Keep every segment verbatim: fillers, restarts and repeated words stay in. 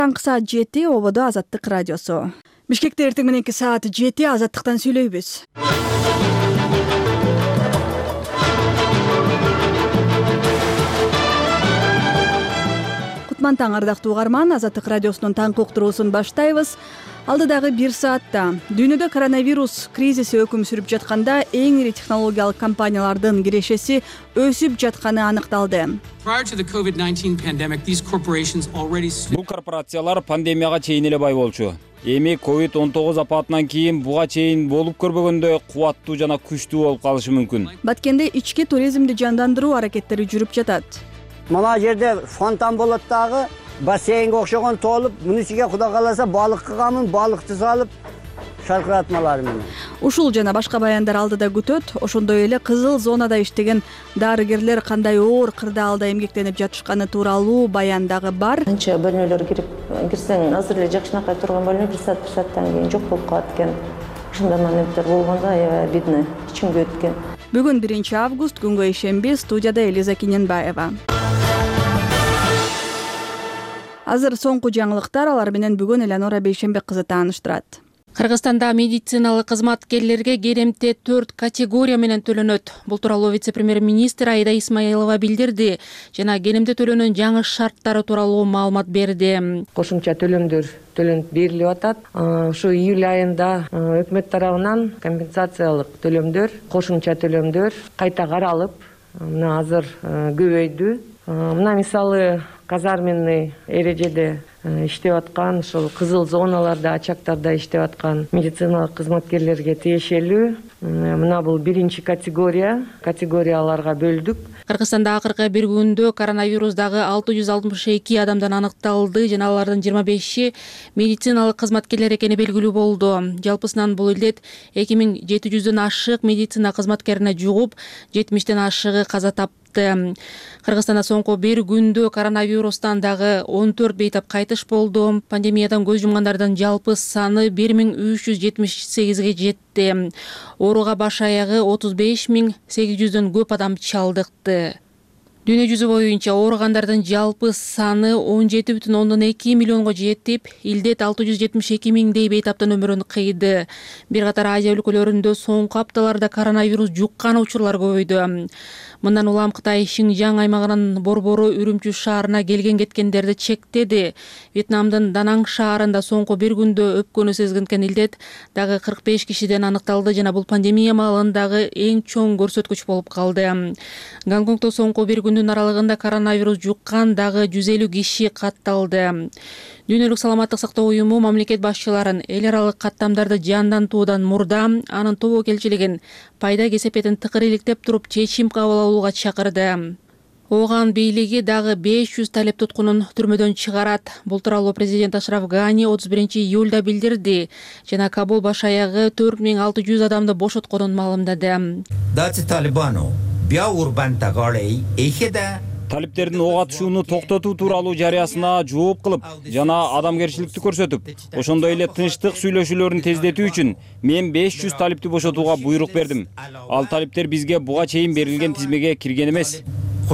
Таңкы саат жети ободо Азаттык радиосу. Бишкекте эртең мененки саат жети Азаттыктан сүйлөйбүз. Кутман таң ардактуу угарман, Азаттык радиосунун таңкы уктуруусун баштайбыз. Алдыдагы бир саатта дүйнөдө коронавирус кризиси өкүм сүрүп жатканда эң ири технологиялык компаниялардын кирешеси өсүп жатканы аныкталды. Бул корпорациялар пандемияга чейин эле бай болчу. Эми ковид он тогуз апатынан кийин буга чейин болуп көрбөгөндөй кубаттуу жана күчтүү болуп калышы мүмкүн. Баткенде ички туризмди жандандыруу аракеттери жүрүп жатат. Мына жерде фонтан болот дагы, бассейнге окшогон толуп, мунун ичиге Кудай кааласа балык кыгамын, балыкты салып шаркыратмалар менен. Ушул жана башка баяндар алдыда күтөт. Ошондой эле кызыл зонада иштеген дарыгерлер кандай оор кырдаалда эмгектенип жатышканы тууралуу баян дагы бар. Анча бөлмөлөр кирип кирсең, азыр эле жакшынакай турган бөлмө бир саат бир сааттан кийин жок болуп калат экен. Ушундай моменттер болгондо аябай обидно, ичимге өткөн. Бүгүн биринчи август, күнгө ишемби, студияда Элиза Киненбаева. Азыр соңку жаңылыктар, алар менен бүгүн Эланора Бейшембек кызы тааныштырат. Кыргызстанда медициналык кызматкерлерге керемте төрт категория менен төлөнөт. Бул тууралуу вице-премьер-министр Айда Исмаилова билдирди жана керемте төлөөнүн жаңы шарттары тууралуу маалымат берди. Кошумча төлөмдөр төлөнүп берилип атат. Ушу июль айында өкмөт тарабынан компенсациялык төлөмдөр, кошумча төлөмдөр кайта каралып, мына азыр көбөйдү. Мына мисалы казарменный эрежеде иштеп аткан, ушул кызыл зоналарда, очактарда иштеп аткан медициналык кызматкерлерге тиешелүү. Мына бул биринчи категория, категорияларга бөлдүк. Кыргызстанда акыркы бир күндө коронавирус дагы алты жүз алтымыш эки адамдан аныкталды жана алардын жыйырма беши медициналык кызматкерлер экени белгилүү болду. Жалпысынан бул илдет эки миң жети жүздөн ашык медицина кызматкерине жугуп, жетимиштен ашыгы каза тапты. Кыргызстанда соңку бир күндө коронавирустан дагы он төрт бейтап кайтыш болду. Пандемиядан көз жумгандардын жалпы саны бир миң үч жүз жетимиш сегизге жетти. Ооруга баш аягы отуз беш миң сегиз жүздөн көп адам чалдыкты. Дүйнө жүзү боюнча ооругандардын жалпы саны он жети бүтүн ондон эки миллионго жетип, илдет алты жүз жетимиш эки миңдей бейтаптын өмүрүн кыйды. Бир катар Азия өлкөлөрүндө соңку апталарда коронавирус жуккан учурлар көбөйдү. Мындан улам Кытай Шинжаң аймагынын борбору Үрүмчү шаарына келген кеткендерди чектеди. Вьетнамдын Данаң шаарында соңку бир күндө өпкөнү сезгенкен илдет дагы кырк беш кишиден аныкталды жана бул пандемия маалындагы эң чоң көрсөткүч болуп калды. Гонконгдо соңку бир күндүн аралыгында коронавирус жуккан дагы жүз элүү киши катталды. Дүйнөлүк саламаттык сактоо уюму мамлекет башчыларын эл аралык каттамдарды жандантуудан мурда анын тобокелчилигин пайда кесепетин тыкыр иликтеп туруп чечим кабыл алууга чакырды. Ооган бийлиги дагы беш жүз талеп туткунун түрмөдөн чыгарат. Бул тууралуу президент Ашраф Гани отуз биринчи июлда билдирди жана Кабул баш аягы төрт миң алты жүз адамды бошотконун маалымдады. Талиптердин ок атышууну токтотуу тууралуу жарыясына жооп кылып жана адамгерчиликти көрсөтүп, ошондой эле тынчтык сүйлөшүүлөрүн тездетүү үчүн мен беш жүз талипти бошотууга буйрук бердим. Ал талиптер бизге буга чейин берилген тизмеге кирген эмес.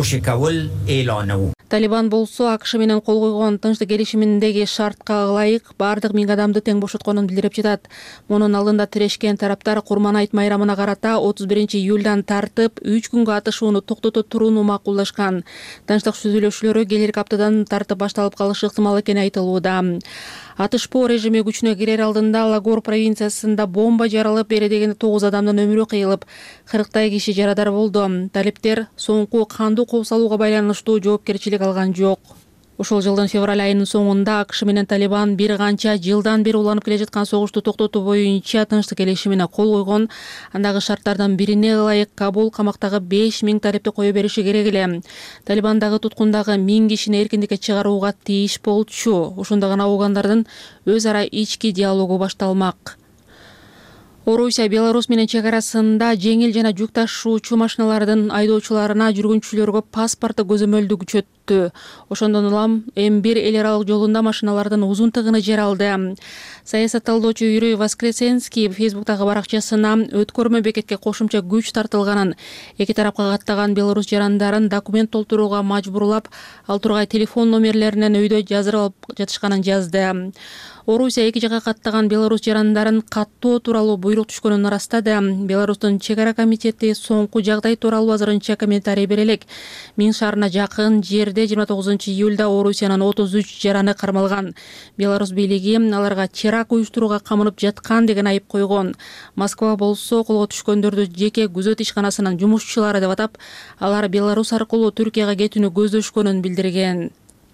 Талибан болсо АКШ менен кол койгон тынчтык келишиминдеги шартка ылайык бардык миң адамды тең бошотконун билдирип жатат. Мунун алдында тирешкен тараптар Курман айт майрамына карата отуз биринчи июлдан тартып үч күнгө атышууну токтото турууну макулдашкан. Тынчтык сүйлөшүүлөрү келерки аптадан тартып башталып калышы ыктымал экени айтылууда. Атышпоо режими күчүнө кирер алдында Лагор провинциясында бомба жаралып, бери дегенде тогуз адамдын өмүрү кыйылып, кырктай киши жарадар болду. Талиптер соңку кандуу кол салууга байланыштуу жоопкерчилик алган жок. Ушул жылдын февраль айынын соңунда АКШ менен Талибан бир канча жылдан бери уланып келе жаткан согушту токтотуу боюнча тынчтык келишимине кол койгон. Андагы шарттардан бирине ылайык Кабул камактагы беш миң талипти кое бериши керек эле. Талибан дагы туткундагы миң кишини эркиндикке чыгарууга тийиш болчу. Ошондо гана оогандардын өз ара ички диалогу башталмак. Орусия Беларусь менен чек арасында жеңил жана жүк ташуучу машиналардын айдоочуларына жүргүнчүлөргө паспортту көзөмөлдү күчөттү. Ошондон улам эм бир эл аралык жолунда машиналардын узун тыгыны жер алды. Саясатталдоочу Юрий Воскресенский Фейсбуктагы баракчасына өткөрмө бекетке кошумча күч тартылганын, эки тарапка каттаган белорус жарандарын документ толтурууга мажбурлап, ал тургай телефон номерлеринен өйдө жаздырып алып жатышканын жазды. Орусия эки жакка каттаган белорус жарандарын каттоо тууралуу буйрук түшкөнүн ырастады. Беларустун чек ара комитети соңку жагдай тууралуу азырынча комментарий бере элек. Мин шаарына жакын жерде жыйырма тогузунчу июлда Орусиянын отуз үч жараны кармалган. Беларус бийлиги аларга теракт уюштурууга камынып жаткан деген айып койгон. Москва болсо колго түшкөндөрдү жеке күзөт ишканасынын жумушчулары деп атап, алар Беларусь аркылуу Түркияга кетүүнү көздөшкөнүн билдирген.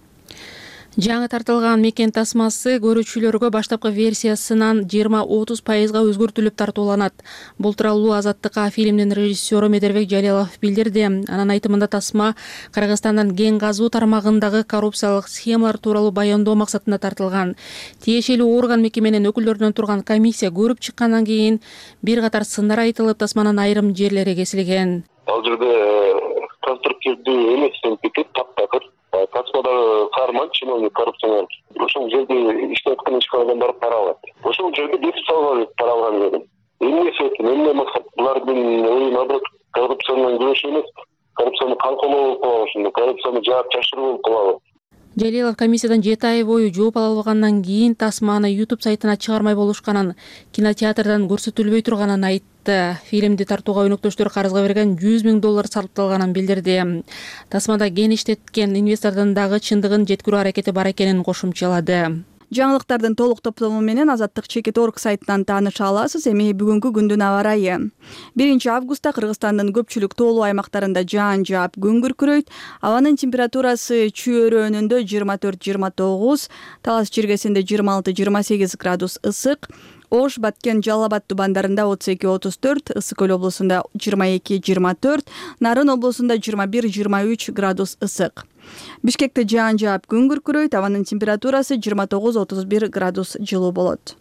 Жаңы тартылган мекен тасмасы көрүүчүлөргө баштапкы версиясынан жыйырма отуз пайызга өзгөртүлүп тартууланат. Бул тууралуу Азаттыкка фильмдин режиссеру Медербек Жалилов билдирди. Анын айтымында тасма Кыргызстандын кен казуу тармагындагы коррупциялык схемалар тууралуу баяндоо максатында тартылган. Тиешелүү орган мекеменин өкүлдөрүнөн турган комиссия көрүп чыккандан кийин бир катар сындар айтылып, тасманын айрым жерлери кесилген. Ал жерде конструктивдүү эмес бекет таптакыр. Тасмадагы карман чиновник коррупционер. Ошол жерде иштеп аткан ишканадан барып пара алат. Ошол жерде бекит салган пара алган дедим. Эмне себеп, эмне максат? Булардын ою наоборот коррупцияны күрөш эмес, коррупцияны канколоо болуп калабы, ошондо коррупцияны жаап жашыруу болуп калабы. Жалилов комиссиядан жети ай бою жооп ала алгандан кийин тасманы YouTube сайтына чыгармай болушканын, кинотеатрдан көрсөтүлбөй турганын айтты. Фильмди тартууга өнөктөштөр карызга берген жүз миң доллар сарпталганын билдирди. Тасмада кен иштеткен инвестордун дагы чындыгын жеткирүү аракети бар экенин кошумчалады. Жаңылыктардын толук топтому менен Азаттык чекит точка орг сайтынан тааныша аласыз. Эми бүгүнкү күндүн аба ырайы. биринчи августта Кыргызстандын көпчүлүк тоолуу аймактарында жаан жаап, күн күркүрөйт. Абанын температурасы чөйрөнүндө жыйырма төрт жыйырма тогуз, Талас чиркесинде жыйырма алты жыйырма сегиз градус ысык. Ош, Баткен, Жалал Абад тубандарында отуз эки отуз төрт, Ысык Көл облусунда жыйырма эки жыйырма төрт, Нарын облусунда жыйырма бир жыйырма үч градус ысык. Бишкекте жаан жаап, күн күркүрөйт. Абанын температурасы жыйырма тогуз отуз бир градус жылуу болот.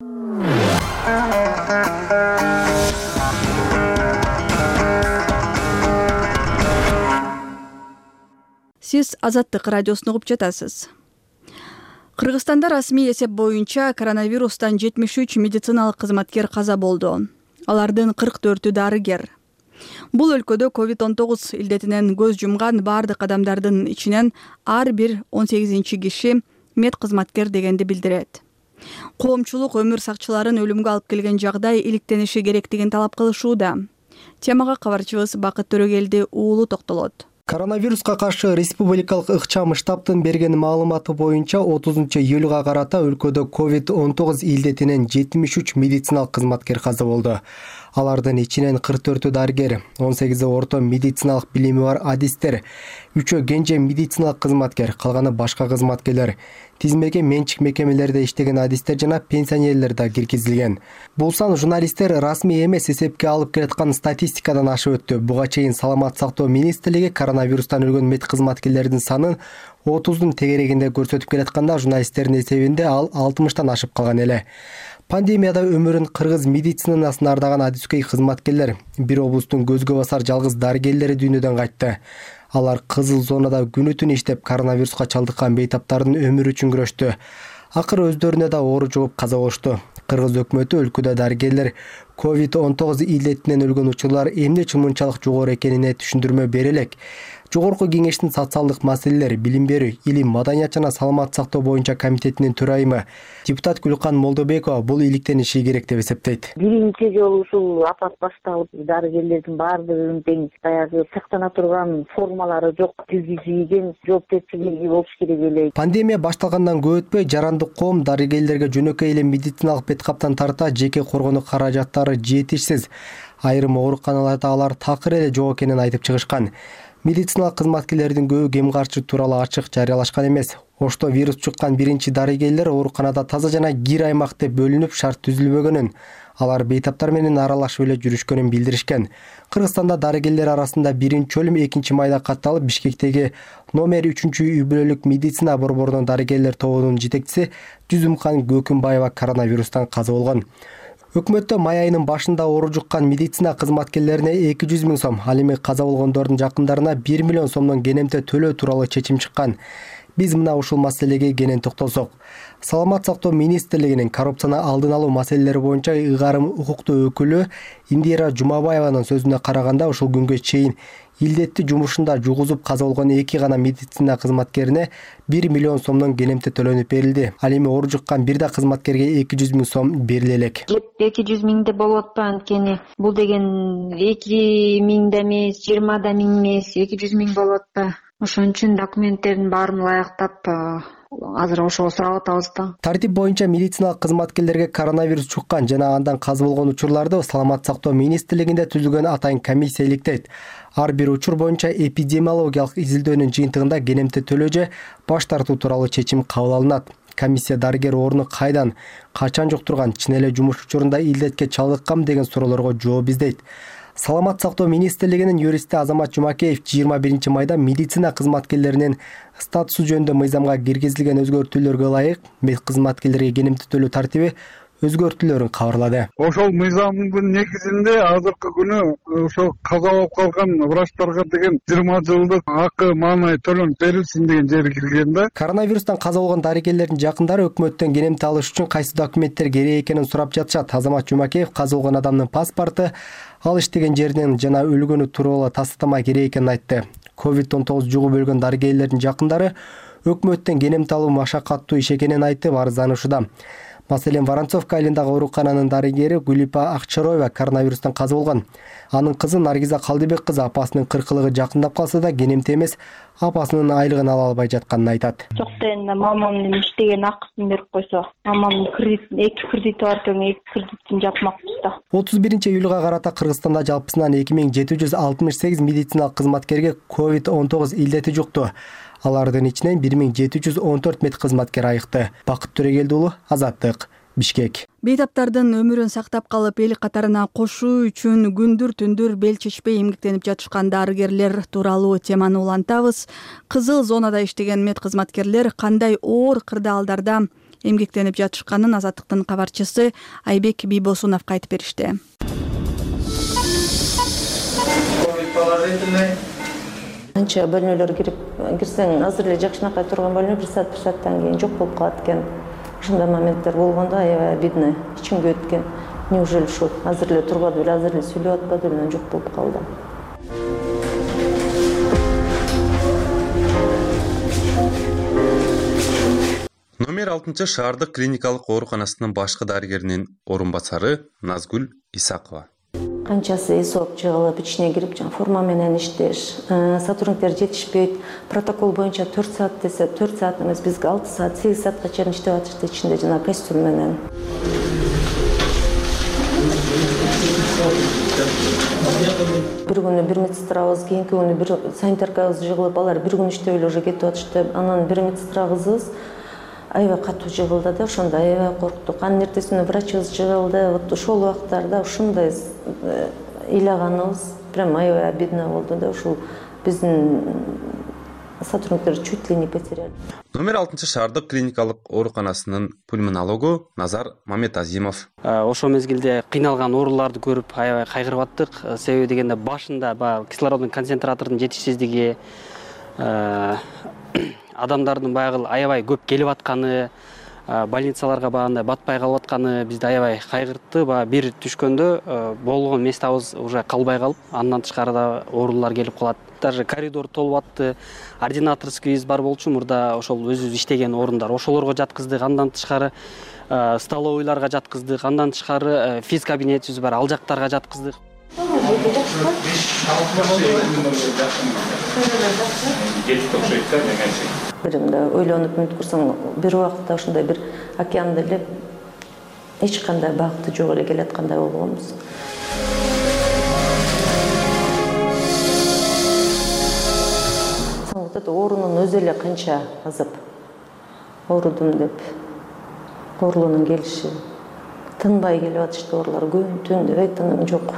Сиз Азаттык радиосун угуп жатасыз. Кыргызстанда расмий эсеп боюнча коронавирустан жетимиш үч медициналык кызматкер каза болду. Алардын кырк төртү дарыгер. Бул өлкөдө ковид он тогуз илдетинен көз жумган бардык адамдардын ичинен ар бир он сегизинчи киши мед кызматкер дегенди билдирет. Коомчулук өмүр сакчыларын өлүмгө алып келген жагдай иликтениши керектигин талап кылышууда. Темага кабарчыбыз Бакыт Төрөгелди уулу токтолот. Коронавируска каршы республикалык ыкчам штабтын берген маалыматы боюнча отузунчу июлга карата өлкөдө ковид он тогуз илдетинен жетимиш үч медициналык кызматкер каза болду. Алардын ичинен кырк төртү дарыгер, он сегизи орто медициналык билими бар адистер, үчөө кенже медициналык кызматкер, калганы башка кызматкерлер. Тизмеге менчик мекемелерде иштеген адистер жана пенсионерлер да киргизилген. Бул сан журналисттер расмий эмес эсепке алып келаткан статистикадан ашып өттү. Буга чейин Саламат сактоо министрлиги коронавирустан өлгөн мед кызматкерлердин санын отуздун тегерегинде көрсөтүп келатканда, журналисттердин эсебинде ал алтымыштан ашып калган эле. Пандемияда өмүрүн кыргыз медицинасын ардаган адискей кызматкерлер, бир облустун көзгө басар жалгыз дарыгерлери дүйнөдөн кайтты. Алар кызыл зонада күнү-түн иштеп, коронавируска чалдыккан бейтаптардын өмүрү үчүн күрөштү. Акыры өздөрүнө да оору жугуп каза болушту. Кыргыз өкмөтү өлкөдө дарыгерлер ковид он тогуз илдетинен өлгөн учурлар эмне үчүн мынчалык жогору экенине түшүндүрмө бере элек. Жогорку кеңештин социалдык маселелер, билим берүү, илим, маданият жана саламат сактоо боюнча комитетинин төрайымы депутат Гүлкан Молдобекова бул иликтениши керек деп эсептейт. Биринчи жолу ушул апат башталып, дарыгерлердин баардыгынын тең баягы сактана турган формалары жок, тилги жийген, жоопкерчилиги болуш керек эле. Пандемия башталгандан көп өтпөй, жарандык коом дарыгерлерге жөнөкөй эле медициналык беткаптан тарта жеке коргонуу каражаттары жетишсиз. Айрым ооруканаларда алар такыр эле жок экенин айтып чыгышкан. Медициналык кызматкерлердин көбү кем каршы тууралуу ачык жарыялашкан эмес. Ошто вирус чыккан биринчи дарыгерлер ооруканада таза жана кир аймак деп бөлүнүп шарт түзүлбөгөнүн, алар бейтаптар менен аралашып эле жүрүшкөнүн билдиришкен. Кыргызстанда дарыгерлер арасында биринчи өлүм экинчи майда катталып, Бишкектеги номер үчүнчү үй бүлөлүк медицина борборунун дарыгерлер тобунун жетекчиси Жүзүмкан Гөкүмбаева коронавирустан каза болгон. Өкмөттө май айынын башында оору жуккан медицина кызматкерлерине эки жүз миң сом, ал эми каза болгондордун жакындарына бир миллион сомдон кенемте төлөө тууралуу чечим чыккан. Биз мына ушул маселеге кенен токтолсок. Саламат сактоо министрлигинин коррупцияны алдын алуу маселелери боюнча ыйгарым укуктуу өкүлү Индира Жумабаеванын сөзүнө караганда ушул күнгө чейин илдетти жумушунда жугузуп каза болгон эки гана медицина кызматкерине бир миллион сомдон кенемте төлөнүп берилди. Ал эми оору жуккан бир да кызматкерге эки жүз миң сом бериле элек. эки жүз миңде болуп атпа, анткени бул деген эки миң да эмес, жыйырма да миң эмес, эки жүз миң болуп атпа. Ошон үчүн документтердин баарын ылайыктап азыр ошого сурап атабыз да. Тартип боюнча медициналык кызматкерлерге коронавирус чуккан жана андан каза болгон учурларды Саламат сактоо министрлигинде түзүлгөн атайын комиссия иликтейт. Ар бир учур боюнча эпидемиологиялык изилдөөнүн жыйынтыгында кенемте төлөө же баш тартуу тууралуу чечим кабыл алынат. Комиссия дарыгер орну кайдан, качан жуктурган, чын эле жумуш учурунда илдетке чалдыккам деген суроолорго жооп издейт. Саламат сактоо министрлигинин юристи Азамат Жумакеев жыйырма биринчи майда медицина кызматкерлеринин статусу жөнүндө мыйзамга киргизилген өзгөртүүлөргө ылайык мед кызматкерлерге кенемте төлөө тартиби өзгөртүүлөрүн кабарлады. Ошол мыйзамдын негизинде азыркы күнү ошол каза болуп калган врачтарга деген жыйырма жылдык акы маанай төлөнүп берилсин деген жери кирген да. Коронавирустан каза болгон дарыгерлердин жакындары өкмөттөн кенемте алыш үчүн кайсы документтер керек экенин сурап жатышат. Азамат Жумакеев каза болгон адамдын паспорту, ал иштеген жерден жана өлгөнү тууралуу тастама керек экенин айтты. ковид он тогуз жугуп өлгөн дарыгерлердин жакындары өкмөттөн кенемте алуу машакаттуу иш экенин айтып арызданышууда. Маселен, Воронцовка айылындагы оорукананын дарыгери Гулипа Акчароева коронавирустан каза болгон. Анын кызы Наргиза Калдыбек кызы апасынын кыркылыгы жакындап калса да кенемте эмес, апасынын айлыгын ала албай жатканын айтат. Жок дегенде мамамдын иштеген акысын берип койсо, мамамдын кредит эки кредити бар экен, эки кредитин жапмакчы да. отуз биринчи июлга карата Кыргызстанда жалпысынан эки миң жети жүз алтымыш сегиз медициналык кызматкерге ковид он тогуз илдети жукту. Алардын ичинен бир миң жети жүз он төрт мед кызматкер айыкты. Бакыт Төрөгелди уулу, Азаттык, Бишкек. Бейтаптардын өмүрүн сактап калып эл катарына кошуу үчүн күндүр түндүр бел чечпей эмгектенип жатышкан дарыгерлер тууралуу теманы улантабыз. Кызыл зонада иштеген мед кызматкерлер кандай оор кырдаалдарда эмгектенип жатышканын Азаттыктын кабарчысы Айбек Бийбосуновго айтып беришти. Анча бөлмөлөр кирип кирсең азыр эле жакшынакай турган бөлмө бир саат бир сааттан кийин жок болуп калат экен. Ушундай моменттер болгондо аябай обидно, ичимге өткөн. Неужели ушул азыр эле турбады беле, азыр эле сүйлөп атпады беле, жок болуп калды. Номер алтынчы шаардык клиникалык ооруканасынын башкы дарыгеринин орун басары Назгүл Исакова. Канчасы эсоп жыгылып, ичине кирип, форма менен иштеш, сотрудниктер жетишпейт. Протокол боюнча төрт саат десе, төрт саат эмес, бизге алты саат, сегиз саатка чейин иштеп атышты ичинде жана костюм менен. Бир күнү бир медсестрабыз, кийинки күнү бир санитаркабыз жыгылып, алар бир күн иштеп эле уже кетип атышты. Анан бир медсестрабыз аябай катуу жыгылды да, ошондо аябай корктук. Анын эртесинде врачыбыз жыгылды. Вот ошол убактарда ушундай ыйлаганыбыз прям аябай обидно болду да. Ушул биздин сотрудниктер чуть ли не потеряли. Номер алтынчы шаардык клиникалык ооруканасынын пульмонологу Назар Маметазимов. Ошол мезгилде кыйналган ооруларды көрүп аябай кайгырып аттык. Себеби дегенде башында баягы кислороддун концентраторунун жетишсиздиги, адамдардын баягы аябай көп келип атканы, больницаларга багандай батпай калып атканы бизди аябай кайгыртты. Баягы бир түшкөндө болгон местабыз уже калбай калып, андан тышкары да оорулар келип калат. Даже коридор толуп атты. Ординаторский из бар болчу, мурда ошол өзүбүз иштеген орундар. Ошолорго жаткыздык, андан тышкары столовойларга жаткыздык, андан тышкары физ кабинетибиз бар, ал жактарга жаткыздык. Бир мындай ойлонуп мүнөт курсаң, бир убакытта ушундай бир океанда эле эч кандай багыты жок эле келаткандай болгонбуз. Вот это оорунун өзү эле канча азап. Оорудум деп, оорулуунун келиши. Тынбай келип атышты оорулар, күн түн дебей тыным жок.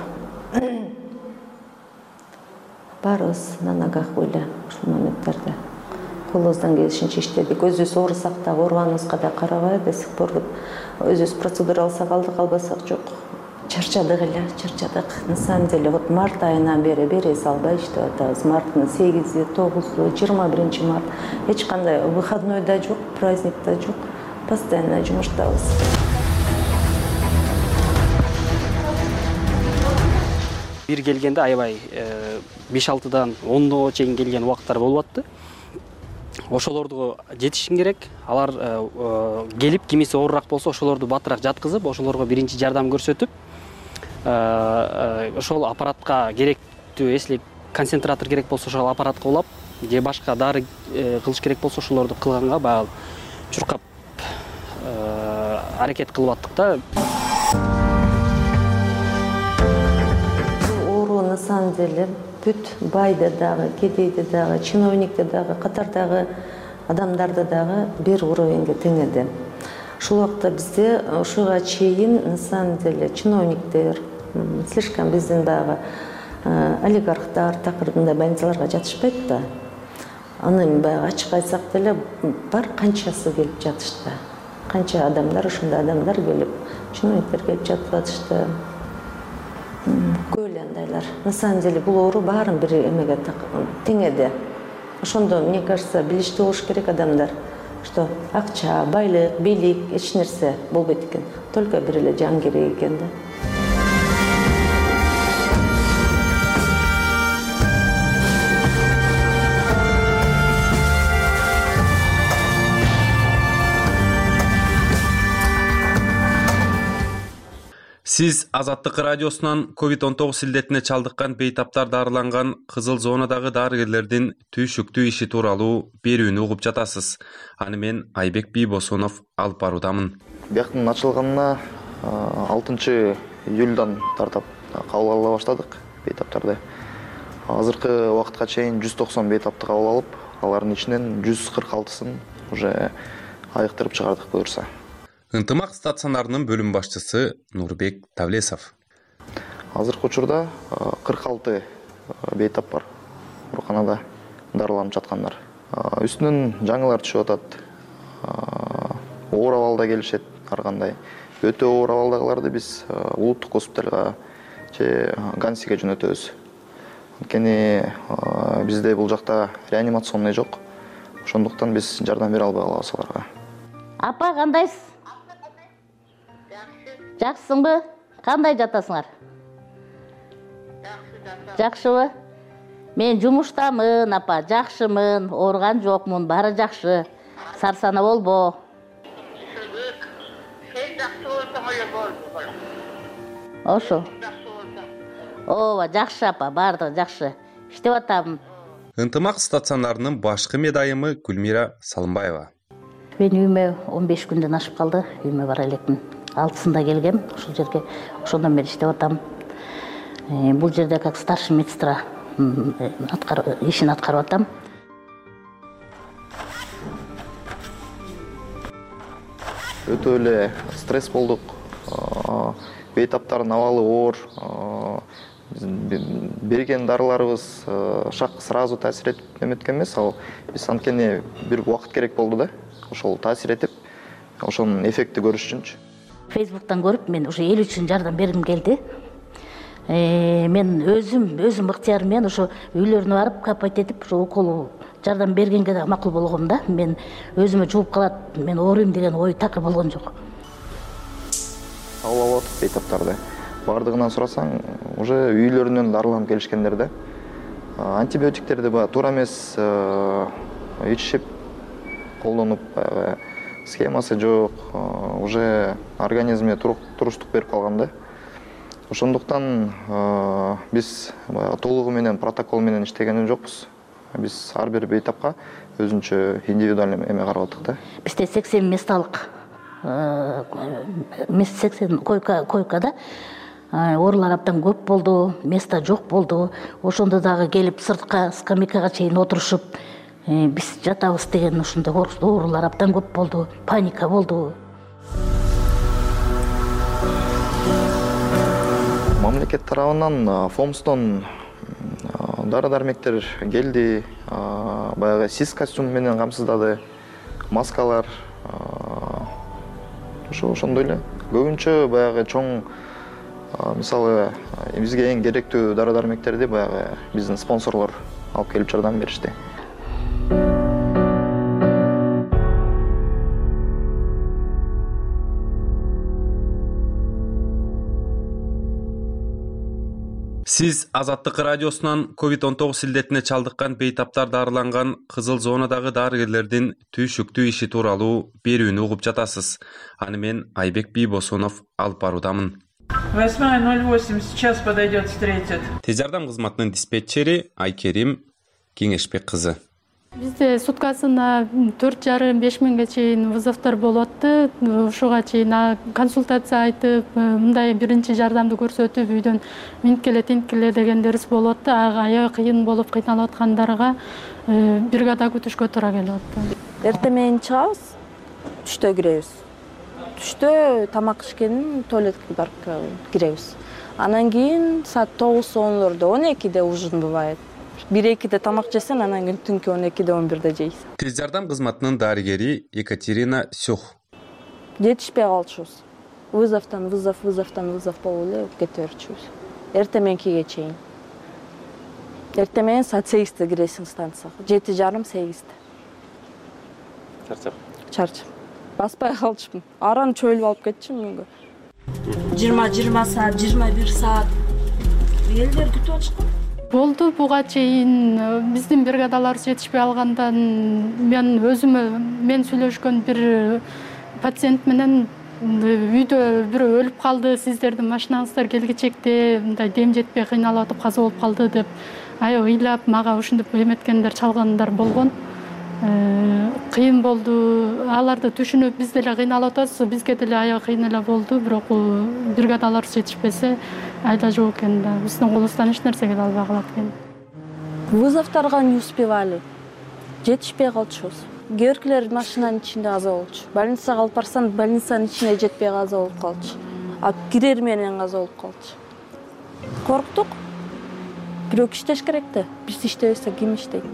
Барыбыз на ногах эле ушул моменттерде. Колубуздан келишинче иштедик. Өзүбүз оорусак да, оорубаныбызга да карабай, до сих пор өзүбүз процедура алсак алдык, албасак жок. чарчадык эле, чарчадык. На самом деле, вот март айынан бери бере салбай иштеп атабыз. Марттын сегизи, тогузу, жыйырма биринчи март. Эч кандай выходной да жок, праздник да жок. Постоянно жумуштабыз. Бир келгенде аябай беш алтыдан онго чейин келген убакыттар болуп атты. Ошолорду жетишин керек. Алар келип кимиси оорураак болсо ошолорду батыраак жаткызып, ошолорго биринчи жардам көрсөтүп, ошол аппаратка керектүү, если концентратор керек болсо ошол аппаратка улап, же башка дары кылыш керек болсо ошолорду кылганга баягы чуркап аракет кылып аттык да. Оору на самом деле бүт байды дагы, кедейди дагы, чиновникти дагы, катардагы адамдарды дагы бир уровеньге теңеди. Ушул убакта бизде ушуга чейин на самом деле чиновниктер, слишком биздин дагы олигархтар такырында больницаларга жатышпайт да. Аны баягы ачык айтсак деле бар канчасы келип жатышты. Канча адамдар, ушундай адамдар келип, чиновниктер келип жатып атышты. Көп эле андайлар. На самом деле бул оору баарын бир эмеге теңеди. Ошондо, мне кажется, билиштүү болуш керек адамдар, что акча, байлык, бийлик, эч нерсе болбойт экен. Только бир эле жан керек экен да. Сиз Азаттык радиосунан ковид он тогуз илдетине чалдыккан бейтаптар дарыланган кызыл зонадагы дарыгерлердин түйшүктүү иши тууралуу берүүнү угуп жатасыз. Аны мен Айбек Бийбосунов алып баруудамын. Бияктын ачылганына алтынчы июлдан тартап кабыл ала баштадык бейтаптарды. Азыркы убакытка чейин жүз токсон бейтапты кабыл алып, алардын ичинен жүз кырк алтысын уже айыктырып чыгардык буюрса. Ынтымак стационарынын бөлүм башчысы Нурбек Тавлесов. Азыркы учурда кырк алты бейтап бар ооруканада дарыланып жаткандар. Үстүнөн жаңылар түшүп атат. Оор абалда келишет ар кандай. Өтө оор абалдагыларды биз улуттук госпиталга же Гансиге жөнөтөбүз. Анткени бизде бул жакта реанимационный жок. Ошондуктан биз жардам бере албай калабыз аларга. Апа, кандайсыз? Жакшысыңбы? Кандай жатасыңар? Жакшыбы? Мен жумуштамын, апа, жакшымын, ооруган жокмун, баары жакшы. Сарсана болбо. Сен жакшы болсоң эле болду. Ошо. Ооба, жакшы апа, баардыгы жакшы. Иштеп атам. Ынтымак стационарынын башкы медайымы Гүлмира Салымбаева. Мен үйүмө он беш күндөн ашып калды, үйүмө бара элекмин. алтысында келгем, ушул жерге, ошондон бери иштеп атам. Бул жерде как старший медсестра ишин аткарып атам. Өтө эле стресс болдук. Бейтаптардын абалы оор. Берген дарыларыбыз шак сразу таасир этип эметкен эмес, ал биз анткени бир убакыт керек болду да. Ошол таасир этип, ошонун эффекти көрүш үчүнчү. Фейсбуктан көрүп, мен уже эл үчүн жардам бергим келди. Мен өзүм, өзүм ыктыярым менен ошо үйлөрүнө барып, капать этип, ошо укол жардам бергенге да макул болгом да. Мен өзүмө жууп калат, мен ооруйм деген ой такыр болгон жок. Кабыл алып атып бейтаптарды. Бардыгынан сурасаң, уже үйлөрүнөн дарыланып келишкендер да. Антибиотиктерди ба туура эмес ичишип колдонуп, схемасы жок, уже организме туруштук берип калган да. Ошондуктан биз толугу менен протокол менен иштеген жокпуз. Биз ар бир бейтапка өзүнчө индивидуальный эме карап аттык да. Бизде сексен месталык сексен койка койкада оорулар абдан көп болду, места жок болду. Ошондо дагы келип сыртка скамейкага чейин отурушуп, биз жатабыз деген ушундай оорулар абдан көп болду, паника болду. Мамлекет тарабынан фомстон дары-дармектер келди, баягы сис костюм менен камсыздады, маскалар, ошо ошондой эле. Көбүнчө баягы чоң мисалы бизге эң керектүү дары дармектерди баягы биздин спонсорлор алып келип жардам беришти. Сиз Азаттык радиосунан ковид он тогуз илдетине чалдыккан бейтаптар дарыланган кызыл зонадагы дарыгерлердин түйшүктүү иши тууралуу берүүнү угуп жатасыз. Аны мен Айбек Бийбосунов алып баруудамын. восьмая ноль восемь сейчас подойдет, встретит. Тез жардам кызматынын диспетчери Айкерим Кеңешбек кызы. Бизде суткасына төрт жарым беш миңге чейин вызовдор болот. Ушуга чейин консультация айтып, мындай биринчи жардамды көрсөтүп, үйдөн минт келе, тинт келе дегендерибиз болот. Ага аябай кыйын болуп кыйналып аткандарга бригада күтүшкө туура келип атты. Эртең менен чыгабыз, түштө киребиз. Түштө тамак ишкенин туалетке барып киребиз. Анан кийин саат тогуз онлордо, он экиде ужин бывает. бир экиде тамак жесең, анан кийин түнкү он экиде он бирде жейсиң. Тез жардам кызматынын дарыгери Екатерина Сюх. Жетишпей калчубуз. Вызовтан вызов, вызовтан вызов болуп эле кете берчүбүз. Эртең мененкиге чейин. Эртең менен саат сегизде киресиң станцияга. жети жарым сегизде. Чарчап. Чарчап. Баспай калчумун. Аран чөйлүп алып кетчүмүн үйгө. жыйырма жыйырма саат, жыйырма бир саат элдер күтүп атышкан. Болду буга чейин биздин бригадаларыбыз жетишпей алгандан мен өзүмө мен сүйлөшкөн бир пациент менен үйдө бирөө өлүп калды, сиздердин машинаңыздар келгичекте мындай дем жетпей кыйналып атып каза болуп калды деп аябай ыйлап мага ушинтип эметкендер, чалгандар болгон. Кыйын болду. Аларды түшүнүп биз деле кыйналып атабыз, бизге деле аябай кыйын эле болду, бирок бригадаларыбыз жетишпесе айда жок экен да. Биздин колубуздан эч нерсе келе албай калат экен. Вызовторго не успевали. Жетишпей калчубуз. Кээ машинанын ичинде каза болчу. Больницага алып барсам, больницанын ичине жетпей каза болуп калчу. А кирер менен каза болуп калчу. Корктук. Бирок иштеш керек да. Биз иштебесе ким иштейт?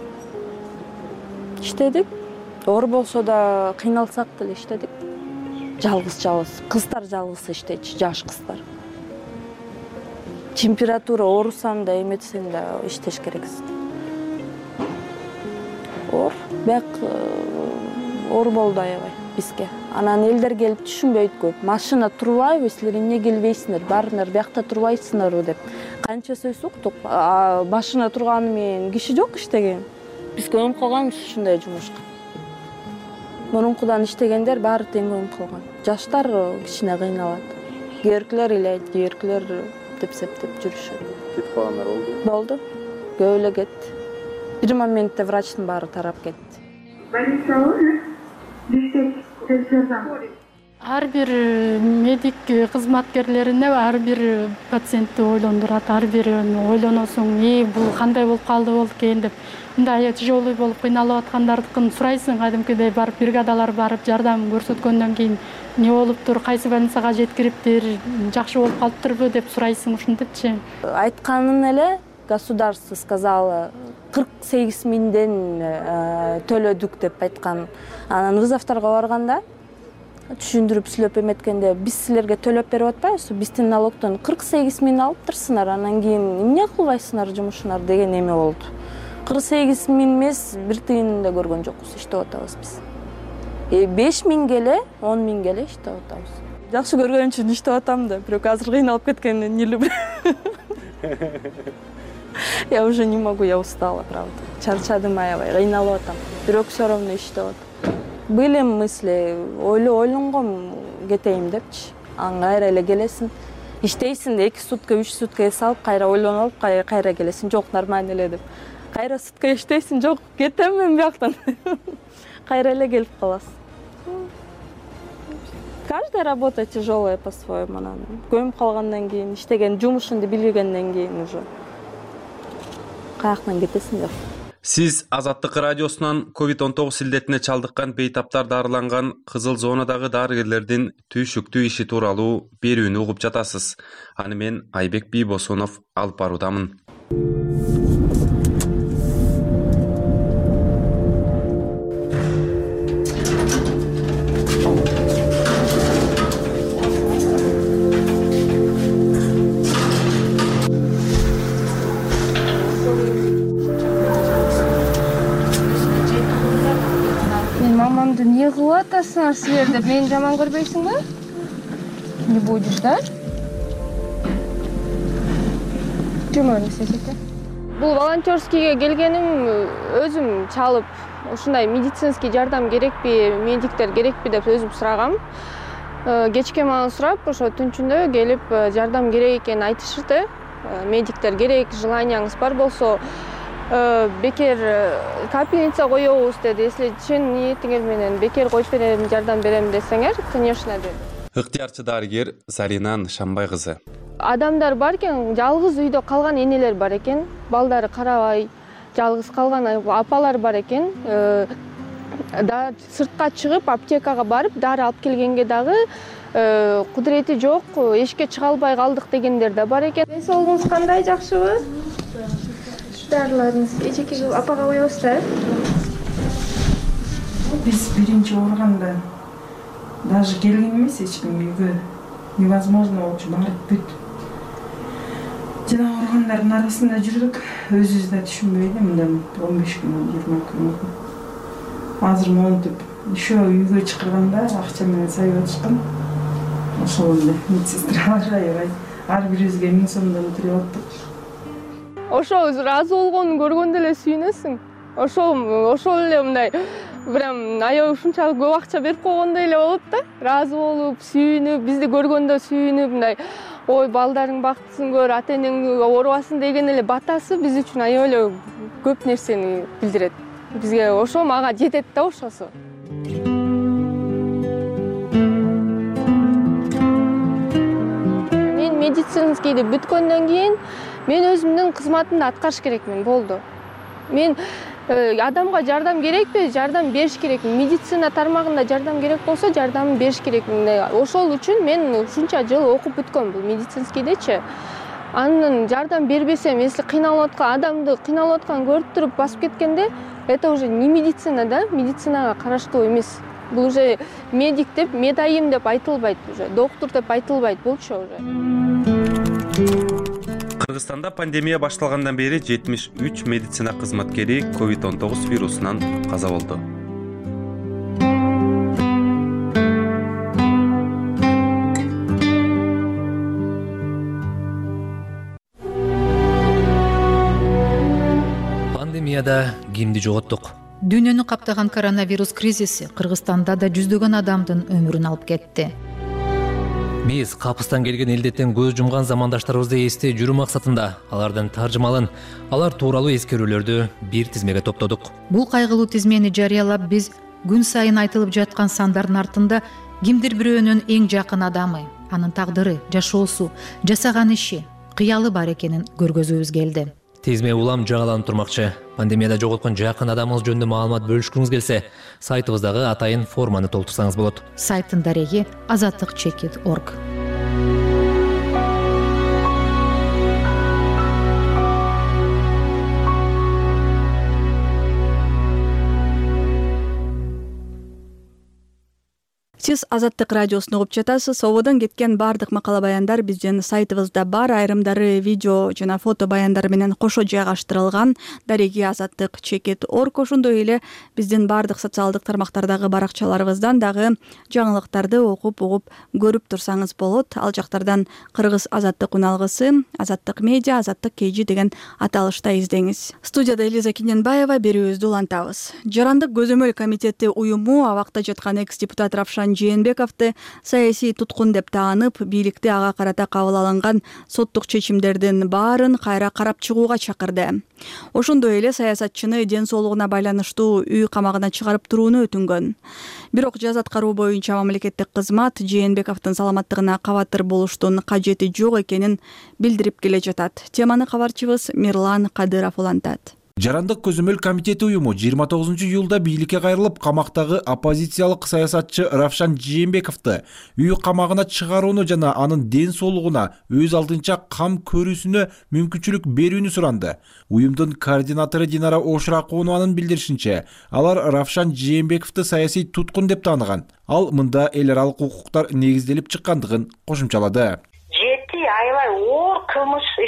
Иштедик. Оор болсо да кыйналсак деле иштедик. Жалгыз жалгыз. Кыздар жалгыз иштечү, жаш кыздар. Температура оорусаң да, эметсең да иштеш керексиң. Оор, бак оор болду аябай бизге. Анан элдер келип түшүнбөйт көп. Машина турбайбы, силер эмне келбейсиңер? Барыңар, биякта турбайсыңарбы деп. Канча сөз уктук. Машина турганы менен киши жок иштеген. Биз көмүп калганбыз ушундай жумушка. Мурункудан иштегендер баары тең көмүп калган. Жаштар кичине кыйналат. Кээркилер илейт, кээркилер деп септеп жүрүшөт. Кетип калгандар болду? Болду. Көп эле кетти. Бир моментте врачтын баары тарап кетти. Больницабы биздик тез жардам. Ар бир медик кызматкерлерине ар бир пациентти ойлондурат, ар бир ойлоносуң, "Э, бул кандай болуп калды болду экен" деп. Мындай тяжелый болуп кыйналып аткандардыкын сурайсың, кадимкидей барып бригадалар барып жардам көрсөткөндөн кийин не болуптур, кайсы больницага жеткириптир, жакшы болуп калыптырбы деп сурайсың, ушинтипчи. Айтканын эле государство сказало кырк сегиз миңден төлөдүк деп айткан. Анан вызовторго барганда түшүндүрүп сүйлөп эметкенде биз силерге төлөп берип атпайбызбы? Биздин налогдон кырк сегиз миң алыптырсыңар, анан кийин эмне кылбайсыңар жумушуңар деген эме болду. кырк сегиз миң эмес, бир тыйынын да көргөн жокпуз, иштеп атабыз биз. беш миң келе, он миң келе иштеп атабыз. Жакшы көргөн үчүн иштеп атам да, бирок азыр кыйналып кеткенден не люблю. Я уже не могу, я устала, правда. Чарчадым аябай, кыйналып атам. Бирок всё равно иштеп атам. Были мысли, ойло ойлонгом кетейин депчи. Ан кайра эле келесиң. Иштейсиң да эки сутка, үч сутка эс алып, кайра ойлонуп алып, кайра келесиң. Жок, нормально эле деп. Кайра сутка иштейсиң, жок, кетем мен бияктан. Кайра эле келип каласың. Каждая работа тяжелая по-своему. Көмүп калгандан кийин, иштеген жумушунду билгенден кийин уже каяктан кетесиң жок. Сиз Азаттык радиосунан ковид он тогуз илдетине чалдыккан бейтаптар дарыланган кызыл зонадагы дарыгерлердин түйшүктүү иши тууралуу берүүнү угуп жатасыз. Аны мен Айбек Бийбосунов алып баруудамын. Барсыңар силер деп мени жаман көрбөйсүңбү? Не будешь, да? Бул волонтерскийге келгеним өзүм чалып, ушундай медицинский жардам керекпи, медиктер керекпи деп өзүм сурагам. Кечке мага сурап, ошо түнчүндө келип жардам керек экенин айтышты. Медиктер керек, желанияңыз бар болсо бекер капельница коебуз деди. Если чын ниетиңер менен бекер коюп берем, жардам берем десеңер, конечно деди. Ыктыярчы дарыгер Зарина Шамбай кызы. Адамдар бар экен, жалгыз үйдө калган энелер бар экен, балдары карабай, жалгыз калган апалар бар экен. Да сыртка чыгып аптекага барып дары алып келгенге дагы кудурети жок, эшикке чыга албай калдык дегендер да бар экен. Ден соолугуңуз кандай, жакшыбы? Дарыларыңыз эчеке апага коебуз да. Биз биринчи ооруганда даже келген эмес эч ким үйгө. Невозможно болчу, барып бүт. Жана ооругандардын арасында жүрдүк. Өзүбүз да түшүнбөйдү, мындан он беш күн, жыйырма күн. Азыр монтип, еще үйгө чакырганда акча менен сайып атышкан. Ошол эле медсестралар аябай ар бирибизге миң сомдон төлөп аттык. Ошол ыраазы болгонун көргөндө эле сүйүнөсүң. Ошол ошол эле мындай прям аябай ушунчалык көп акча берип койгондой эле болот да. Ыраазы болуп, сүйүнүп, бизди көргөндө сүйүнүп, мындай ой, балдарың бактысын көр, ата энең оорубасын деген эле батасы биз үчүн аябай эле көп нерсени билдирет. Бизге ошо мага жетет да ошосу. Мен медицинскийди бүткөндөн кийин мен өзүмдүн кызматымды аткарыш керекмин, болду. Мен адамга жардам керекпи, жардам бериш керекмин. Медицина тармагында жардам керек болсо, жардам бериш керекмин. Ошол үчүн мен ушунча жыл окуп бүткөм бул медицинскийдечи. Анын жардам бербесем, если кыйналып аткан адамды кыйналып аткан көрүп туруп басып кеткенде, это уже не медицина, да? Медицинага караштуу эмес. Бул уже медик деп, медайым деп айтылбайт уже, доктор деп айтылбайт болчу уже. Кыргызстанда пандемия башталгандан бери жетимиш үч медицина кызматкери ковид он тогуз вирусунан каза болду. Пандемияда кимди жоготтук? Дүйнөнү каптаган коронавирус кризиси Кыргызстанда да жүздөгөн адамдын өмүрүн алып кетти. Биз капыстан келген илдеттен көз жумган замандаштарыбызды эстей жүрүү максатында алардын таржымалын, алар тууралуу эскерүүлөрдү бир тизмеге топтодук. Бул кайгылуу тизмени жарыялап, биз күн сайын айтылып жаткан сандардын артында кимдир бирөөнүн эң жакын адамы, анын тагдыры, жашоосу, жасаган иши, кыялы бар экенин көргөзүүбүз келди. Тизме улам жагаланып турмакчы. Пандемияда жоготкон жакын адамыңыз жөнүндө маалымат бөлүшкүңүз келсе, сайтыбыздагы атайын форманы толтурсаңыз болот. Сайттын дареги азаттык чекит точка орг. Сиз Азаттык радиосун угуп жатасыз. Ободон кеткен бардык макала баяндар биздин сайтыбызда бар. Айрымдары видео жана фото баяндар менен кошо жайгаштырылган. Дареги азаттык чекит точка орг. Ошондой эле биздин бардык социалдык тармактардагы баракчаларыбыздан дагы жаңылыктарды окуп угуп көрүп турсаңыз болот. Ал жактардан Кыргыз азаттык уналгысы, Азаттык медиа, Азаттык кейжи деген аталышта издеңиз. Студияда Элиза Киненбаева, берүүбүздү улантабыз. Жарандык көзөмөл комитети уюму абакта жаткан экс-депутат Равшан Жээнбековду саясий туткун деп таанып, бийликти ага карата кабыл алынган соттук чечимдердин баарын кайра карап чыгууга чакырды. Ошондой эле саясатчыны ден соолугуна байланыштуу үй камагына чыгарып турууну өтүнгөн. Бирок жаза аткаруу боюнча мамлекеттик кызмат Жээнбековдун саламаттыгына кабатыр болуштун кажети жок экенин билдирип келе жатат. Теманы кабарчыбыз Мирлан Кадыров улантат. Жарандык көзөмөл комитети уюму жыйырма тогузунчу июлда бийликке кайрылып, камактагы оппозициялык саясатчы Равшан Жээнбековду үй камагына чыгарууну жана анын ден соолугуна өз алдынча кам көрүүсүнө мүмкүнчүлүк берүүнү суранды. Уюмдун координатору Динара Ошракованын билдиришинче, алар Равшан Жээнбековду саясий туткун деп тааныган. Ал мында эл аралык укуктар негизделип чыккандыгын кошумчалады. Жети аябай оор кылмыш ишке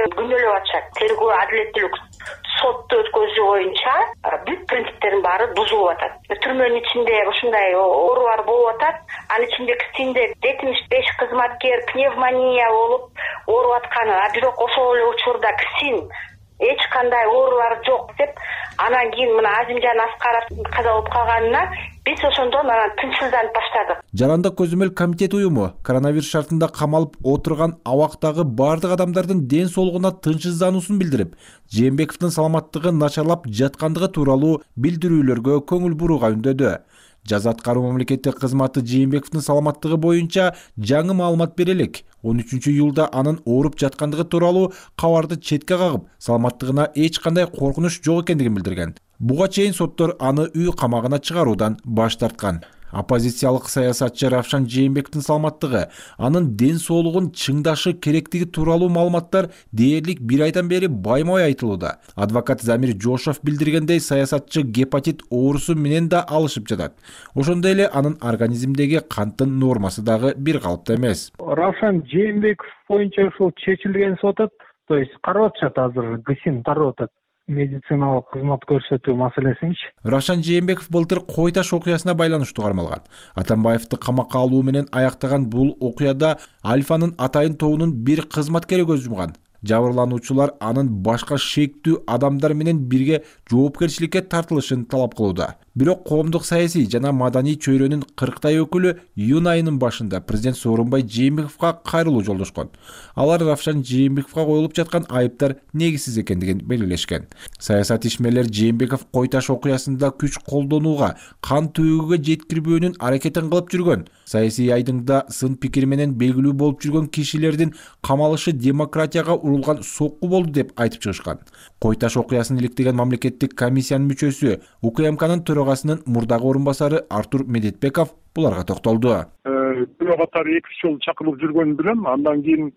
күнөөлөп атышат. Тергөө адилеттүүлүк сотту өткөзүү боюнча бүт принциптердин баары бузулуп атат. Түрмөнүн ичинде ушундай оорулар болуп атат. Анын ичинде кичинде жетимиш беш кызматкер пневмония болуп ооруп атканы, а бирок ошол эле учурда ксин эч кандай оорулар жок деп, анан кийин мына Азимжан Аскаров каза болуп калганына биз ошондон анан тынчсызданып баштадык. Жарандык көзөмөл комитет уюму коронавирус шартында камалып отурган абактагы бардык адамдардын ден соолугуна тынчсыздануусун билдирип, Жээнбековдун саламаттыгы начарлап жаткандыгы тууралуу билдирүүлөргө көңүл бурууга үндөдү. Жаза аткаруу мамлекеттик кызматы Жээнбековдун саламаттыгы боюнча жаңы маалымат бере элек. он үчүнчү июлда анын ооруп жаткандыгы тууралуу кабарды четке кагып, саламаттыгына эч кандай коркунуч жок экендигин билдирген. Буга чейин соттор аны үй камагына чыгаруудан баш тарткан. Оппозициялык саясатчы Равшан Жээнбековдун саламаттыгы, анын ден соолугун чыңдашы керектиги тууралуу маалыматтар дээрлик бир айдан бери баймай айтылууда. Адвокат Замир Жошов билдиргендей, саясатчы гепатит оорусу менен да алышып жатат. Ошондой эле анын организмдеги канттын нормасы дагы бир калыпта эмес. Равшан Жээнбеков боюнча ушул чечилген сотот, то есть карап атышат азыр, ГСИН карап атат. Медициналык кызмат көрсөтүү маселесинчи. Равшан Жээнбеков былтыр Кой Таш окуясына байланыштуу кармалган. Атамбаевди камакка алуу менен аяктаган бул окуяда Альфанын атайын тобунун бир кызматкери көз жумган. Жабырлануучулар анын башка шектүү адамдар менен бирге жоопкерчиликке тартылышын талап кылууда. Бирок коомдук саясий жана маданий чөйрөнүн кырктай өкүлү июнь айынын башында президент Сооронбай Жээнбековго кайрылуу жолдошкон. Алар Равшан Жээнбековго коюлуп жаткан айыптар негизсиз экендигин белгилешкен. Саясат ишмерлер Жээнбеков Кой Таш окуясында күч колдонууга, кан төгүүгө жеткирбөөнүн аракетин кылып жүргөн. Саясий айдыңда сын пикир менен белгилүү болуп жүргөн кишилердин камалышы демократияга урулган сокку болду деп айтып чыгышкан. Кой Таш окуясын иликтеген мамлекеттик комиссиянын мүчөсү УКМКнын төрагасынын мурдагы орун басары Артур Медетбеков буларга токтолду. Күнөө катары эки үч жолу чакырылып жүргөнүн билем. Андан кийин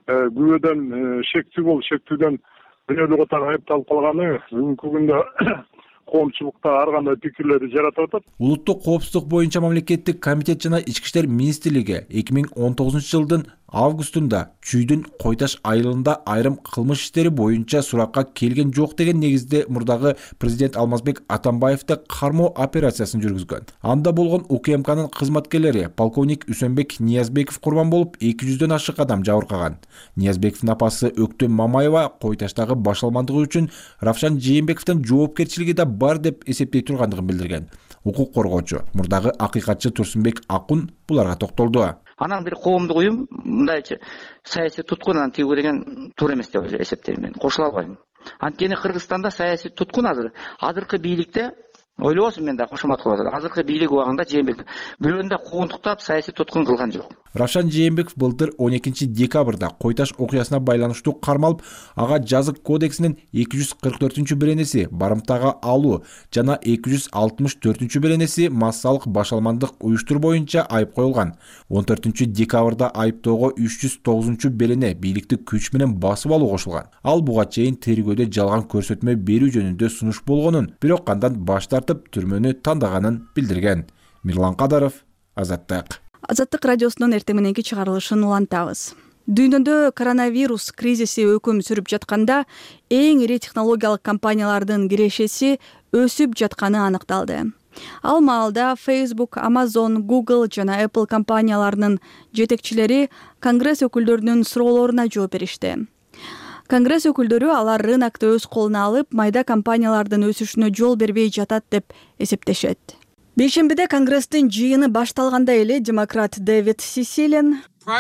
күбөдөн шектүү болуп, шектүүдөн күнөөлүү катары айыпталып калганы бүгүнкү күндө коомчулукта ар кандай пикирлерди жаратып атат. Улуттук коопсуздук боюнча мамлекеттик комитет жана Ички иштер министрлиги эки миң он тогузунчу жылдын августунда чүйдүн Кой Таш айылында айрым кылмыш иштери боюнча суракка келген жок деген негизде мурдагы президент Алмазбек Атамбаевди кармоо операциясын жүргүзгөн. Анда болгон УКМКнын кызматкерлери полковник Үсөнбек Ниязбеков курбан болуп, эки жүздөн ашык адам жабыркаган. Ниязбековдун апасы Өктөм Мамаева Кой Таштагы башалмандыгы үчүн Равшан Жээнбековдун жоопкерчилиги да бар деп эсептей тургандыгын билдирген. Укук коргоочу мурдагы акыйкатчы Турсунбек Акун буларга токтолду. Анан бир коомдук уюм мындайчы саясий туткунан тийгүү деген туура эмес деп эсептейм мен. Кошула албайм. Анткени Кыргызстанда саясий туткун азыр азыркы бийликте ойлобосун, мен да кошумат кылып атат. Азыркы бийлик убагында Жээнбеков бирөөнү да куугунтуктап саясий туткун кылган жок. Равшан Жээнбеков былтыр он экинчи декабрда Кой Таш окуясына байланыштуу кармалып, ага жазык кодексинин эки жүз кырк төртүнчү беренеси барымтага алуу жана эки жүз алтымыш төртүнчү беренеси массалык башалмандык уюштуруу боюнча айып коюлган. он төртүнчү декабрда айыптоого үч жүз тогузунчу берене бийликти күч менен басып алуу кошулган. Ал буга чейин тергөөдө жалган көрсөтмө берүү жөнүндө сунуш болгонун, бирок андан баш тартып түрмөнү тандаганын билдирген. Мирлан Кадаров, Азаттык. Азаттык радиосунун эртең мененки чыгарылышын улантабыз. Дүйнөдө коронавирус кризиси өкүм сүрүп жатканда эң ири технологиялык компаниялардын кирешеси өсүп жатканы аныкталды. Ал маалда Facebook, Amazon, Google жана Apple компанияларынын жетекчилери Конгресс өкүлдөрүнүн суроолоруна жооп беришти. Конгресс өкүлдөрү алар рынокты өз колуна алып, майда компаниялардын өсүшүнө жол бербей жатат деп эсептешет. Бейшембиде Конгресстин жыйыны башталганда эле демократ Дэвид Сисилен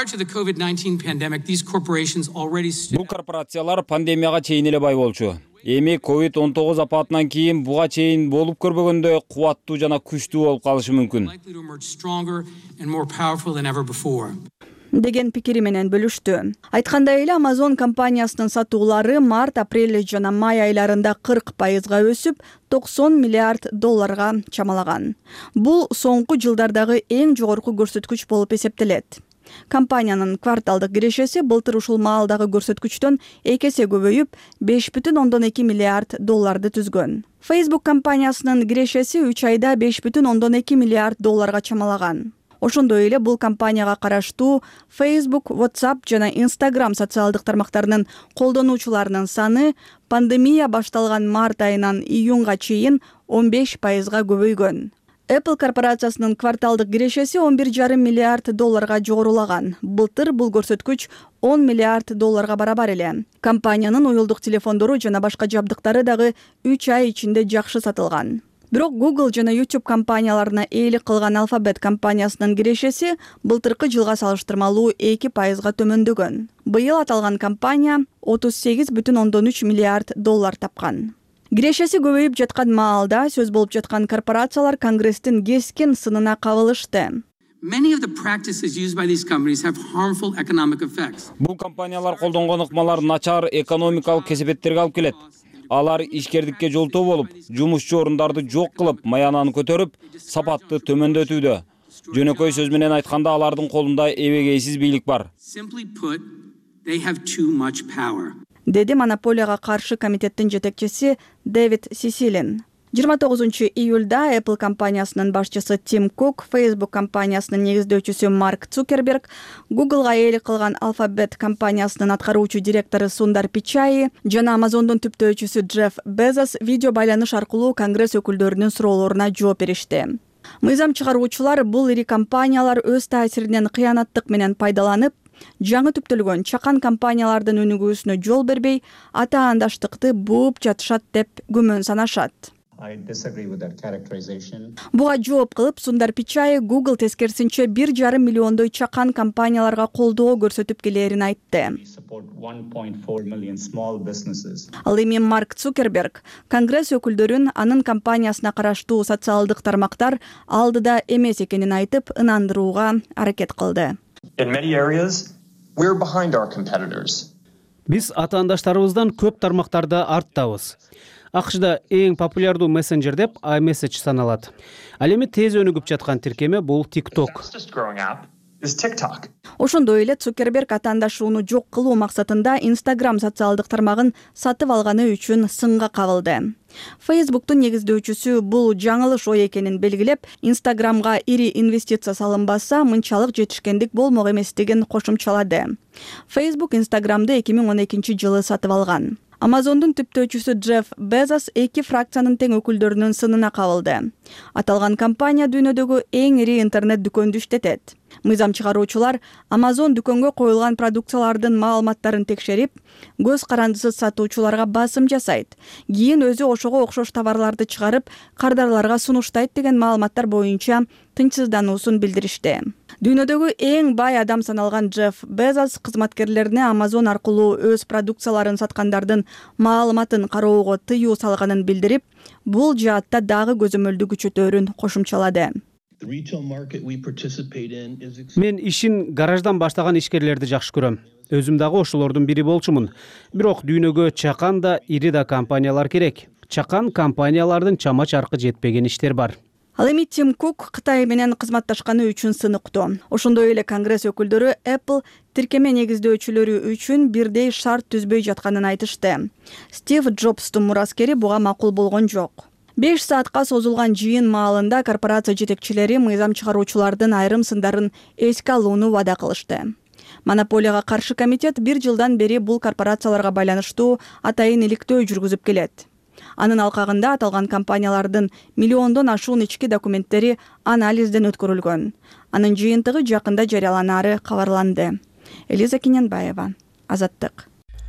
бул корпорациялар пандемияга чейин эле бай болчу. Эми ковид он тогуз апатынан кийин буга чейин болуп көрбөгөндөй кубаттуу жана күчтүү болуп калышы мүмкүн деген пикири менен бөлүштү. Айткандай эле Amazon компаниясынын сатуулары март, апрель жана май айларында кырк пайызга өсүп, токсон миллиард долларга чамалаган. Бул соңку жылдардагы эң жогорку көрсөткүч болуп эсептелет. Компаниянын кварталдык кирешеси былтыр ушул маалдагы көрсөткүчтөн эки эсе көбөйүп, беш бүтүн ондон эки миллиард долларды түзгөн. Facebook компаниясынын кирешеси үч айда беш бүтүн ондон эки миллиард долларга чамалаган. Ошондой эле бул компанияга караштуу Facebook, WhatsApp жана Instagram социалдык тармактарынын колдонуучуларынын саны пандемия башталган март айынан июнга чейин он беш пайызга көбөйгөн. Apple корпорациясынын кварталдык кирешеси он бир жарым миллиард долларга жогорулаган. Былтыр бул көрсөткүч он миллиард долларга барабар эле. Компаниянын уюлдук телефондору жана башка жабдыктары дагы үч ай ичинде жакшы сатылган. Бирок Google жана YouTube компанияларына ээлик кылган Alphabet компаниясынын кирешеси былтыркы жылга салыштырмалуу эки пайызга төмөндөгөн. Быйыл аталган компания отуз сегиз бүтүн ондон үч миллиард доллар тапкан. Кирешеси көбөйүп жаткан маалда сөз болуп жаткан корпорациялар Конгресстин кескин сынына кабылышты. Бул компаниялар колдонгон ыкмалар начар экономикалык кесепеттерге алып келет. Алар ишкердикке жолтоо болуп, жумушчу орундарды жок кылып, маянаны көтөрүп, сапатты төмөндөтүүдө. Жөнөкөй сөз менен айтканда алардын колунда эбегейсиз бийлик бар. Деди монополияга каршы комитеттин жетекчиси Дэвид Сисилин. жыйырма тогузунчу июлда Apple компаниясынын башчысы Тим Кук, Facebook компаниясынын негиздөөчүсү Марк Цукерберг, Googleга ээлик кылган Alphabet компаниясынын аткаруучу директору Сундар Пичай жана Amazondун түптөөчүсү Джефф Безос видео байланыш аркылуу Конгресс өкүлдөрүнүн суроолоруна жооп беришти. Мыйзам чыгаруучулар бул ири компаниялар өз таасиринен кыянаттык менен пайдаланып, жаңы түптөлгөн чакан компаниялардын өнүгүүсүнө жол бербей, ата-андаштыкты бууп жатышат деп күмөн санашат. Буга жооп кылып, Сундар Пичай Google тескерисинче бир жарым миллиондой чакан компанияларга колдоо көрсөтүп келерин айтты. Ал эми Марк Цукерберг Конгресс өкүлдөрүн анын компаниясына караштуу социалдык тармактар алдыда эмес экенин айтып, ынандырууга аракет кылды. Биз ата-андаштарыбыздан көп тармактарда арттабыз. АКШда эң популярдуу мессенджер деп iMessage саналат. Ал эми тез өнүгүп жаткан тиркеме бул TikTok. Ошондой эле Цукерберг ата-андашууну жок кылуу максатында Instagram социалдык тармагын сатып алганы үчүн сынга кабылды. Facebooktун негиздөөчүсү бул жаңылыш ой экенин белгилеп, Instagramга ири инвестиция салынбаса, мынчалык жетишкендик болмок эместигин кошумчалады. Facebook Instagramды эки миң он экинчи жылы сатып алган. Amazondун түптөөчүсү Джефф Безос эки фракциянын тең өкүлдөрүнүн сынына кабылды. Аталган компания дүйнөдөгү эң ири интернет дүкөндү иштетет. Мыйзам чыгаруучулар Amazon дүкөнгө коюлган продукциялардын маалыматтарын текшерип, көз карандысыз сатуучуларга басым жасайт. Кийин өзү ошого окшош товарларды чыгарып, кардарларга сунуштайт деген маалыматтар боюнча тынчсыздануусун билдиришти. Дүйнөдөгү эң бай адам саналган Джефф Безос кызматкерлерине Amazon аркылуу өз продукцияларын саткандардын маалыматын кароого тыюу салганын билдирип, бул жаатта дагы көзөмөлдү күчөтөөрүн кошумчалады. Мен ишин гараждан баштаган ишкерлерди жакшы көрөм. Өзүм дагы ошолордун бири болчумун. Бирок дүйнөгө чакан да, ири да компаниялар керек. Чакан компаниялардын чама чаркы жетпеген иштер бар. Ал эми Тим Кук Кытай менен кызматташканы үчүн сыныктуу. Ошондой эле Конгресс өкүлдөрү Apple тиркеме негиздөөчүлөрү үчүн бирдей шарт түзбөй жатканын айтышты. Стив Джобстун мураскери буга макул болгон жок. беш саатка созулган жыйын маалында корпорация жетекчилери мыйзам чыгаруучулардын айрым сындарын эске алууну вада кылышты. Монополияга каршы комитет бир жылдан бери бул корпорацияларга байланыштуу атайын иликтөө жүргүзүп келет. Анын алкагында аталган компаниялардын миллиондон ашуун ички документтери анализден өткөрүлгөн. Анын жыйынтыгы жакында жарыяланары кабарланды. Элиза Кененбаева, Азаттык.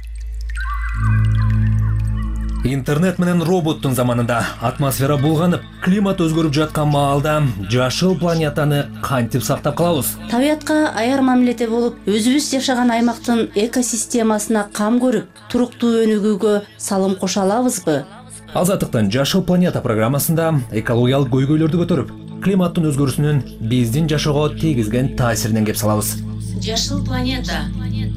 Интернет менен роботтун заманында атмосфера булганып, климат өзгөрүп жаткан маалда жашыл планетаны кантип сактап калабыз? Табиятка аяр мамиледе болуп, өзүбүз жашаган аймактын экосистемасына кам көрүп, туруктуу өнүгүүгө салым кошо алабызбы? Азаттыктын Жашыл планета программасында экологиялык көйгөйлөрдү көтөрүп, климаттын өзгөрүүсүнүн биздин жашоого тийгизген таасиринен кеп салабыз. Жашыл планета.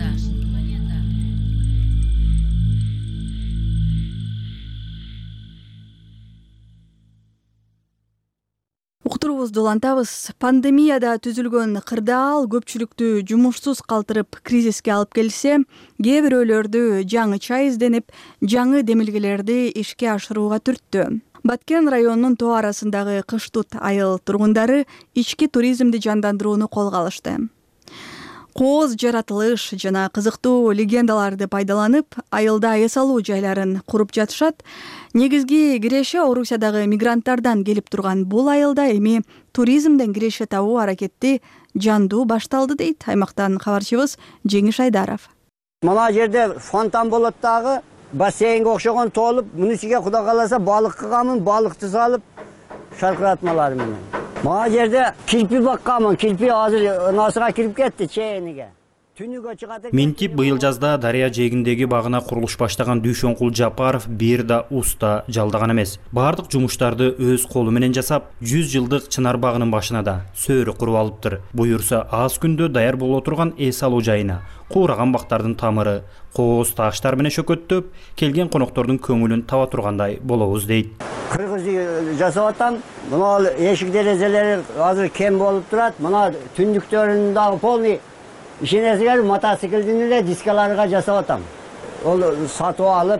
Уктуруубузду улантабыз. Пандемияда түзүлгөн кырдаал көпчүлүктү жумушсуз калтырып кризиске алып келсе, кээ бирөөлөрдү жаңыча изденип, жаңы демилгелерди ишке ашырууга түрттү. Баткен районунун тоо арасындагы Кыштут айыл тургундары ички туризмди жандандырууну колго алышты. Кооз жаратылыш жана кызыктуу легендаларды пайдаланып, айылда эс алуу жайларын куруп жатышат. Негизги киреше Орусиядагы мигранттардан келип турган бул айылда эми туризмден киреше табуу аракети жандуу башталды дейт аймактан кабарчыбыз Жеңиш Айдаров. Мына жерде фонтан болот дагы, бассейнге окшогон толуп, мунун ичиге Кудай кааласа балык кылганмын, балыкты салып шаркыратмалар менен. Мына жерде кирпи бакканмын, кирпи азыр насыга кирип кетти чейиниге. Минтип быйыл жазда дарыя жээгиндеги багына курулуш баштаган Дүйшөнкул Жапаров бир да уста жалдаган эмес. Бардык жумуштарды өз колу менен жасап, жүз жылдык чынар багынын башына да сөөрү куруп алыптыр. Буюрса аз күндө даяр боло турган эс алуу жайына куураган бактардын тамыры, кооз таштар менен шөкөттөп, келген коноктордун көңүлүн таба тургандай болобуз дейт. Кыргыз жасап атам, мына эшик терезелери азыр кем болуп турат, мына түндүктөрүн дагы полный ишенесиңер мотоциклдин эле дискаларга жасап атам. Ол сатып алып,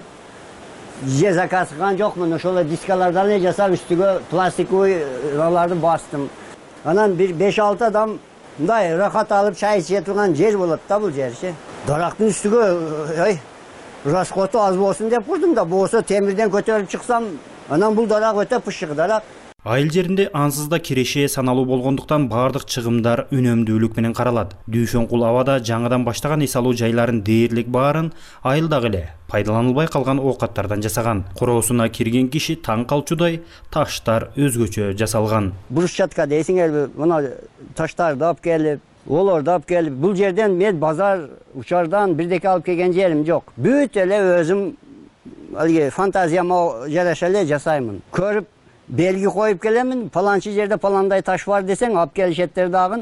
же заказ кылган жокмун, ошол дискалардан эле жасап үстүгө пластиковыйларды бастым. Анан бир беш алты адам мындай рахат алып чай иче турган жер болот да бул жерчи. Дарактын үстүгө ай расходу аз болсун деп курдум да, болсо темирден көтөрүп чыксам, анан бул дарак өтө пышык дарак. Айыл жеринде ансыз да киреше саналуу болгондуктан бардык чыгымдар үнөмдүүлүк менен каралат. Дүйшөнкул абада жаңыдан баштаган эс алуу жайларын дээрлик баарын айылдагы эле пайдаланылбай калган оокаттардан жасаган. Короосуна кирген киши таң калчудай таштар өзгөчө жасалган. Брусчатка дейсиңерби, мына таштарды алып келип, олорду алып келип, бул жерден мен базар учардан бирдеке алып келген жерим жок. Бүт эле өзүм алги фантазияма жараша эле жасаймын. Көрүп белги коюп келемин, паланчы жерде паландай таш бар десең, алып келишеттер дагы,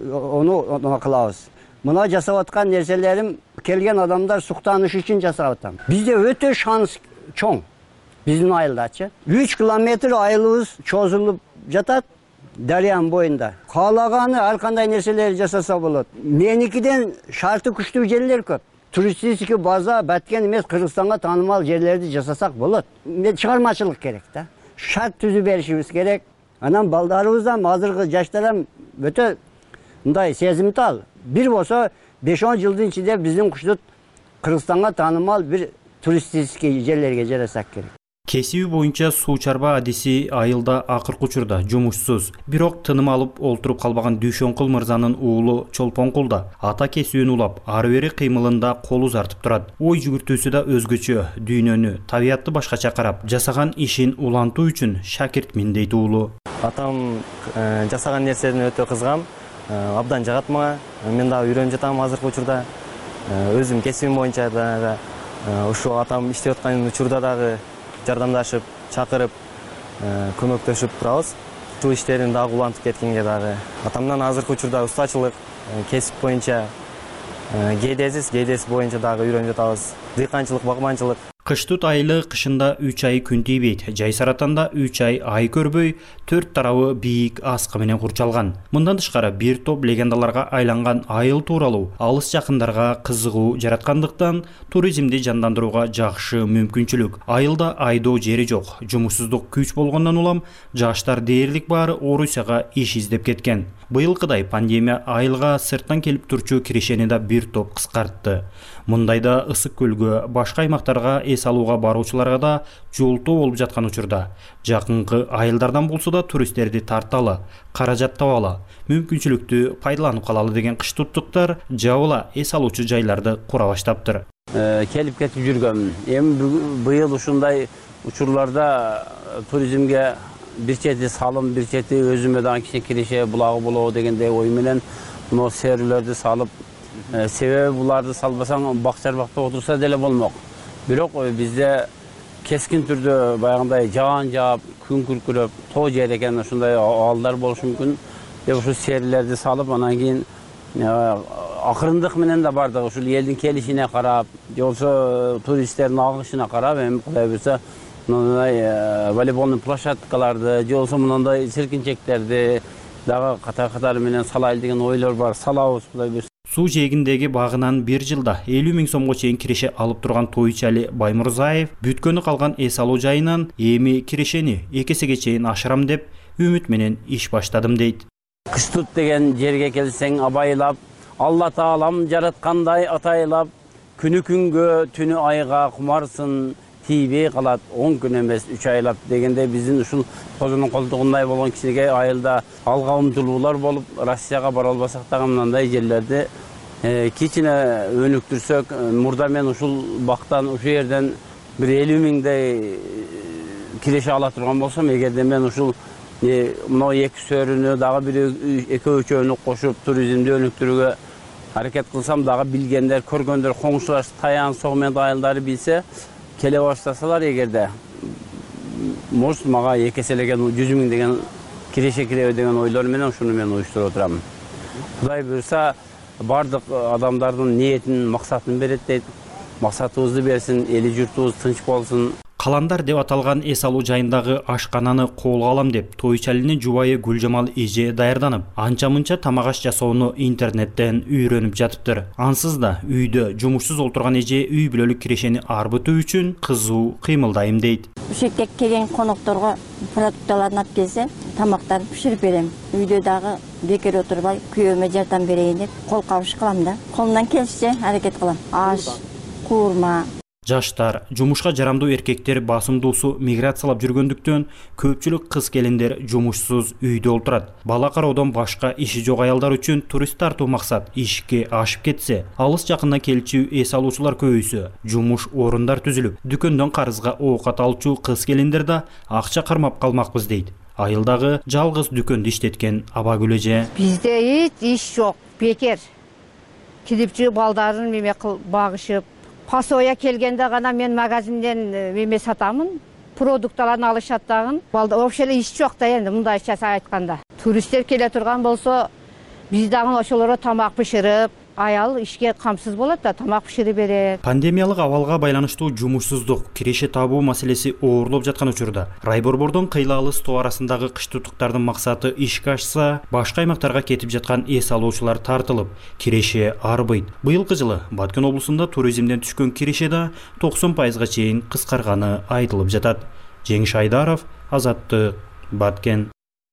ону кылабыз. Мына жасап аткан нерселерим келген адамдар суктаныш үчүн жасап атам. Бизде өтө шанс чоң. Биздин айылдачы үч километр айылыбыз чозулуп жатат дарыянын боюнда. Каалаганы ар кандай нерселерди жасаса болот. Меникиден шарты күчтүү жерлер көп. Туристический база Баткен эмес, Кыргызстанга таанымал жерлерди жасасак болот. Чыгармачылык керек да. Шарт түзүп беришибиз керек. Анан балдарыбыздан азыркы жаштар өтө мындай сезимтал. Бир болсо беш он жылдын ичинде биздин Кыштут Кыргызстанга таанымал бир туристический жерлерге жарасак керек. Кесиби боюнча суу чарба адиси айылда акыркы учурда жумушсуз, бирок тыным алып олтуруп калбаган Дүйшөнкул мырзанын уулу Чолпонкул да ата кесүүнү улап, ары бери кыймылында кол узартып турат. Ой жүгүртүүсү да өзгөчө, дүйнөнү, табиятты башкача карап, жасаган ишин улантуу үчүн шакиртмин дейт уулу. Атам жасаган нерседен өтө кызгам, абдан жагат мага. Мен дагы үйрөнүп жатам азыркы учурда. Өзүм кесибим боюнча да ушу атам иштеп аткан учурда дагы жардамдашып, чакырып, көмөктөшүп турабыз. Ушул иштерин дагы улантып кеткенге дагы атамдан азыркы учурда устачылык, кесип боюнча гейдесиз, гейдес боюнча дагы үйрөнүп жатабыз. Дыйканчылык, багманчылык. Кыштут айылы кышында үч ай күн тийбейт, жай саратанда үч ай ай көрбөй, төрт тарабы бийик аскы менен курчалган. Мындан тышкары бир топ легендаларга айланган айыл тууралуу алыс жакындарга кызыгуу жараткандыктан туризмди жандандырууга жакшы мүмкүнчүлүк. Айылда айдоо жери жок, жумушсуздук күч болгондон улам жаштар дээрлик баары Орусияга иш издеп кеткен. Быйылкыдай пандемия айылга сырттан келип турчу кирешени да бир топ кыскартты. Мындайда ысык көлгө, башка аймактарга эс алууга баруучуларга да жолтоо болуп жаткан учурда жакынкы айылдардан болсо да туристтерди тарталы, каражат табалы, мүмкүнчүлүктү пайдаланып калалы деген кыштуттуктар жабыла эс алуучу жайларды кура баштаптыр. Келип кетип жүргөм. Эми быйыл ушундай учурларда туризмге бир чети салым, бир чети өзүмө дагы кичине киреше булагы болобу дегендей ой менен мына серүүлөрдү салып, себеби буларды салбасаң бак-чарбакта отурса деле болмок. Бирок бизде кескин түрдө баягындай жаан жаап, күн күркүрөп, тоо жер экен, ушундай абалдар болушу мүмкүн. Деп ушу серүүлөрдү салып, анан кийин акырындык менен да бардык, ушул элдин келишине карап, же болбосо туристтердин агышына карап, эми Кудай буйрса мындай волейболдун площадкаларды, же болбосо мындай серкинчектерди дагы катар-катар менен салайлы деген ойлор бар. Салабыз Кудай буйрса. Суу жээгиндеги багынан бир жылда элүү миң сомго чейин киреше алып турган Тойчу Али Баймурзаев бүткөнү калган эс алуу жайынан эми кирешени эки эсеге чейин ашырам деп үмүт менен иш баштадым дейт. Кыштут деген жерге келсең абайлап, Алла Таалам жараткандай атайлап, күнү күнгө, түнү айга кумарсын, тийбей калат он күн эмес үч айлап дегенде биздин ушул козунун колтугундай болгон кичинекей айылда алга умтулуулар болуп, Россияга бара албасак дагы мындай жерлерди кичине өнүктүрсөк, мурда мен ушул бактан, ушул жерден бир элүү миңдей киреше ала турган болсом, эгерде мен ушул мына эки сөрүнү дагы бир экөө үчөөнү кошуп туризмди өнүктүрүүгө аракет кылсам, дагы билгендер, көргөндөр, коңшулаш Таян, Согмент айылдары билсе, келе баштасалар, эгерде может мага эки эселеген жүз миң деген киреше киреби деген ойлор менен ушуну мен уюштуруп отурам. Кудай буюрса, бардык адамдардын ниетин, максатын берет дейт. Максатыбызды берсин, эли журтубуз тынч болсун. Каландар деп аталган эс алуу жайындагы ашкананы колго алам деп Тойчу Алинин жубайы Гүлжамал эже даярданып, анча-мынча тамак аш жасоону интернеттен үйрөнүп жатыптыр. Ансыз да үйдө жумушсуз олтурган эже үй бүлөлүк кирешени арбытуу үчүн кызуу кыймылдайм дейт. Ушекке келген конокторго продукталарын алып келсе, тамактарын пиширип берем. Үйдө дагы бекер отурбай, күйөөмө жардам берейин деп кол кабыш кылам да. Колумдан келишинче аракет кылам. Аш, куурма. Жаштар, жумушка жарамдуу эркектер басымдуусу миграциялап жүргөндүктөн көпчүлүк кыз келиндер жумушсуз үйдө олтурат. Бала кароодон башка иши жок аялдар үчүн турист тартуу максат ишке ашып кетсе, алыс жакындан келчү эс алуучулар көбөйсө, жумуш орундар түзүлүп, дүкөндөн карызга оокат алчу кыз келиндер да акча кармап калмакпыз дейт. Айылдагы жалгыз дүкөндү иштеткен Абагүл эже. Бизде эч иш жок, бекер. Кидипчи балдарын меме багышып, Пасоя келгенде гана мен магазинден меме сатамын, продукталарын алышат дагы. Вообще иш жок да энди мындайча айтканда. Туристтер келе турган болсо, биз дагы ошолорго тамак пиширип, аял ишке камсыз болот да, тамак пиширип берет. Пандемиялык абалга байланыштуу жумушсуздук, киреше табуу маселеси оорлоп жаткан учурда Райборбордон кыйлаалы тоо арасындагы кыштутуктардын максаты ишке ашса, башка аймактарга кетип жаткан эс алуучулар тартылып, киреше арбыйт. Быйылкы жылы Баткен облусунда туризмден түшкөн киреше да токсон пайызга чейин кыскарганы айтылып жатат. Жеңиш Айдаров, Азаттык, Баткен.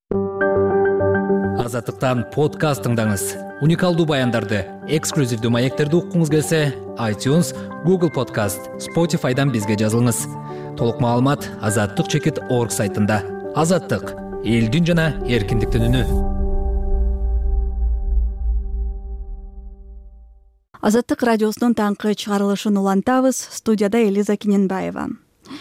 Азаттыктан подкаст тыңдаңыз. Уникалдуу баяндарды, эксклюзивдүү маектерди уккуңуз келсе, iTunes, Google Podcast, Spotify'дан бизге жазылыңыз. Толук маалымат азаттык чекит орг сайтында. Азаттык, элдин жана эркиндиктин үнү. Азаттык радиосунун таңкы чыгарылышын улантабыз. Студияда Элиза Кененбаева.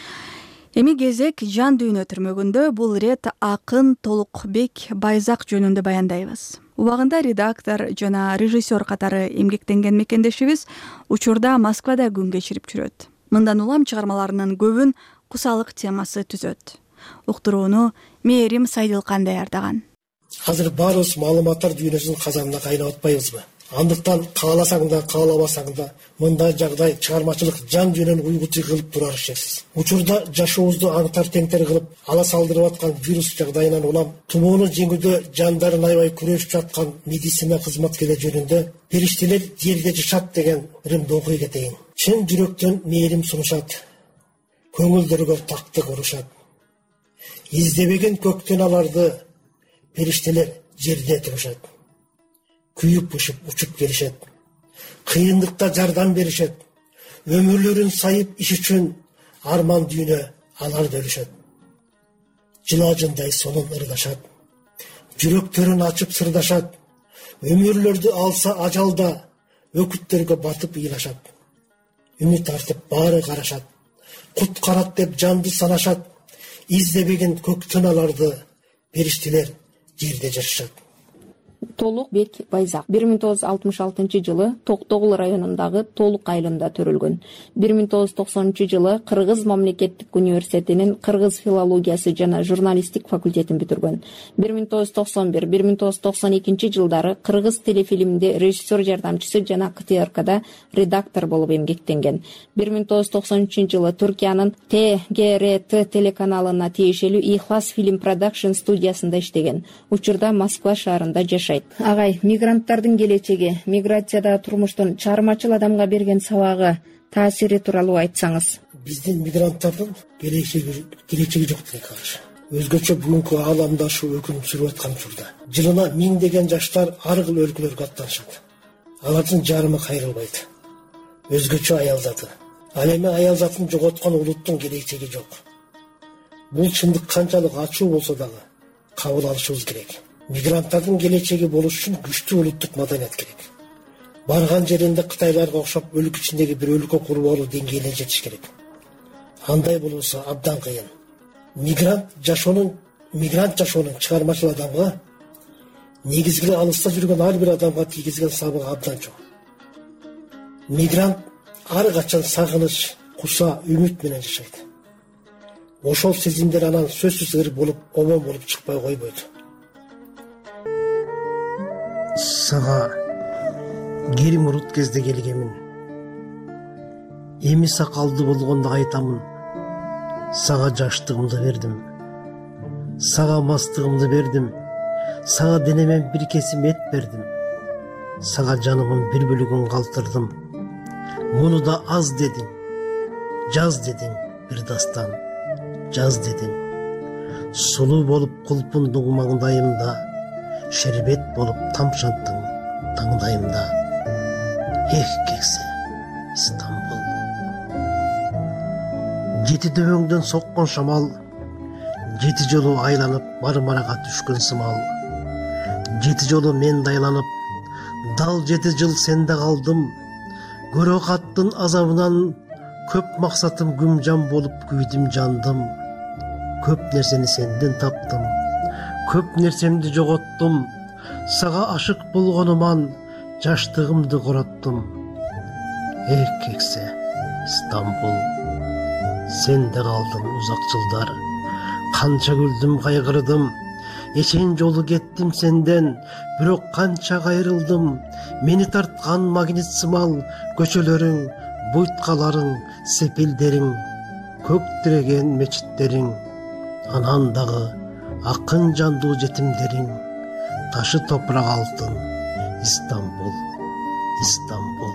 Эми кезек жан дүйнө түрмөгүндө бул ирет акын Толукбек Байзак жөнүндө баяндайбыз. Убагында редактор жана режиссер катары эмгектенген мекендешибиз учурда Москвада күн кечирип жүрөт. Мындан улам чыгармаларынын көбүн кусалык темасы түзөт. Уктурууну Мээрим Сайдылкан даярдаган. Азыр баарыбыз маалыматтар дүйнөсүнүн казанына кайнап атпайбызбы? Андыктан кааласаң да, каалабасаң да мындай жагдай чыгармачылык жан дүйнөнү уйгутуу кылып турары шексиз. Учурда жашообузду аңтар теңтер кылып ала салдырып аткан вирус жагдайынан улам тумоону жеңүүдө жандарын аябай күрөшүп жаткан медицина кызматкерлери жөнүндө периштелер жерде жашат деген ырымды окуй кетейин. Чын жүрөктөн мээрим сунушат, көңүлдөргө тактык урушат. Издебеген көктөн аларды периштелер жерде турушат. Күйүп пышып учуп келишет. Кыйындыкта жардам беришет. Өмүрлөрүн сайып иш үчүн арман дүйнө аларды өлүшөт. Жылажындай сонун ырдашат. Жүрөктөрүн ачып сырдашат. Өмүрлөрдү алса ажалда өкүттөргө батып ыйлашат. Үмүт артып баары карашат. Куткарат деп жанды санашат. Издебеген көктөн аларды периштелер жерде жашашат. Толукбек Байзак бир миң тогуз жүз алтымыш алтынчы жылы Токтогул районундагы Толук айылында төрөлгөн. бир миң тогуз жүз токсонунчу жылы Кыргыз мамлекеттик университетинин кыргыз филологиясы жана журналистик факультетин бүтүргөн. бир миң тогуз жүз токсон бир — бир миң тогуз жүз токсон экинчи жылдары кыргыз телефилминде режиссер жардамчысы жана К Т Р Кда редактор болуп эмгектенген. бир миң тогуз жүз токсон үчүнчү жылы Түркиянын Т Г Р Т телеканалына тиешелүү Ихлас фильм продакшн студиясында иштеген. Учурда Москва шаарында жашайт. Агай, мигранттардын келечеги, миграцияда турмуштун чыгармачыл адамга берген сабагы, таасири тууралуу айтсаңыз. Биздин мигранттардын келечеги келечеги жок дейт каршы. Өзгөчө бүгүнкү ааламда ушул өкүнүп сүрүп аткан учурда жылына миңдеген жаштар ар кыл өлкөлөргө аттанышат. Алардын жарымы кайрылбайт. Өзгөчө аял заты. Ал эми аял затын жоготкон улуттун келечеги жок. Бул чындык канчалык ачуу болсо дагы кабыл алышыбыз керек. Мигранттардын келечеги болуш үчүн күчтүү улуттук маданият керек. Барган жеринде кытайларга окшоп өлкө ичиндеги бир өлкө куруп алуу деңгээлине жетиш керек. Андай болбосо абдан кыйын. Мигрант жашоонун мигрант жашоонун чыгармачыл адамга, негизги алыста жүргөн ар бир адамга тийгизген сабыгы абдан чоң. Мигрант ар качан сагыныч, куса, үмүт менен жашайт. Ошол сезимдер анан сөзсүз ыр болуп, обон болуп чыкпай койбойт. Сага кери мурут кезде келгемин. Эми сакалды болгондо айтамын. Сага жаштыгымды бердим. Сага мастыгымды бердим. Сага денемен бир кесим эт бердим. Сага жанымдын бир бөлүгүн калтырдым. Муну да аз дедиң. Жаз дедиң, бир дастан. Жаз дедиң. Сулуу болуп кулпундуң маңдайымда, шербет болуп тамшанттың таңдайымда. Эх кексе, Стамбул. Жети дөбөңдөн соккон шамал, жети жолу айланып Мармарага түшкөн сымал. Жети жолу мен дайланып, дал жети жыл сенде калдым. Көрө каттын азабынан көп максатым күмжан болуп күйдүм жандым. Көп нерсени сенден таптым, көп нерсемди жоготтум. Сага ашык болгонуман жаштыгымды короттум. Эх кексе, Стамбул, сенде калдым узак жылдар. Канча күлдүм, кайгырдым, эчен жолу кеттим сенден. Бирок канча кайрылдым, мени тарткан магнит сымал. Көчөлөрүң, буйткаларың, сепилдериң, көк тиреген мечиттериң. Анан дагы акын жандуу жетимдериң. Ташы топурак алтын, Истамбул, Истамбул.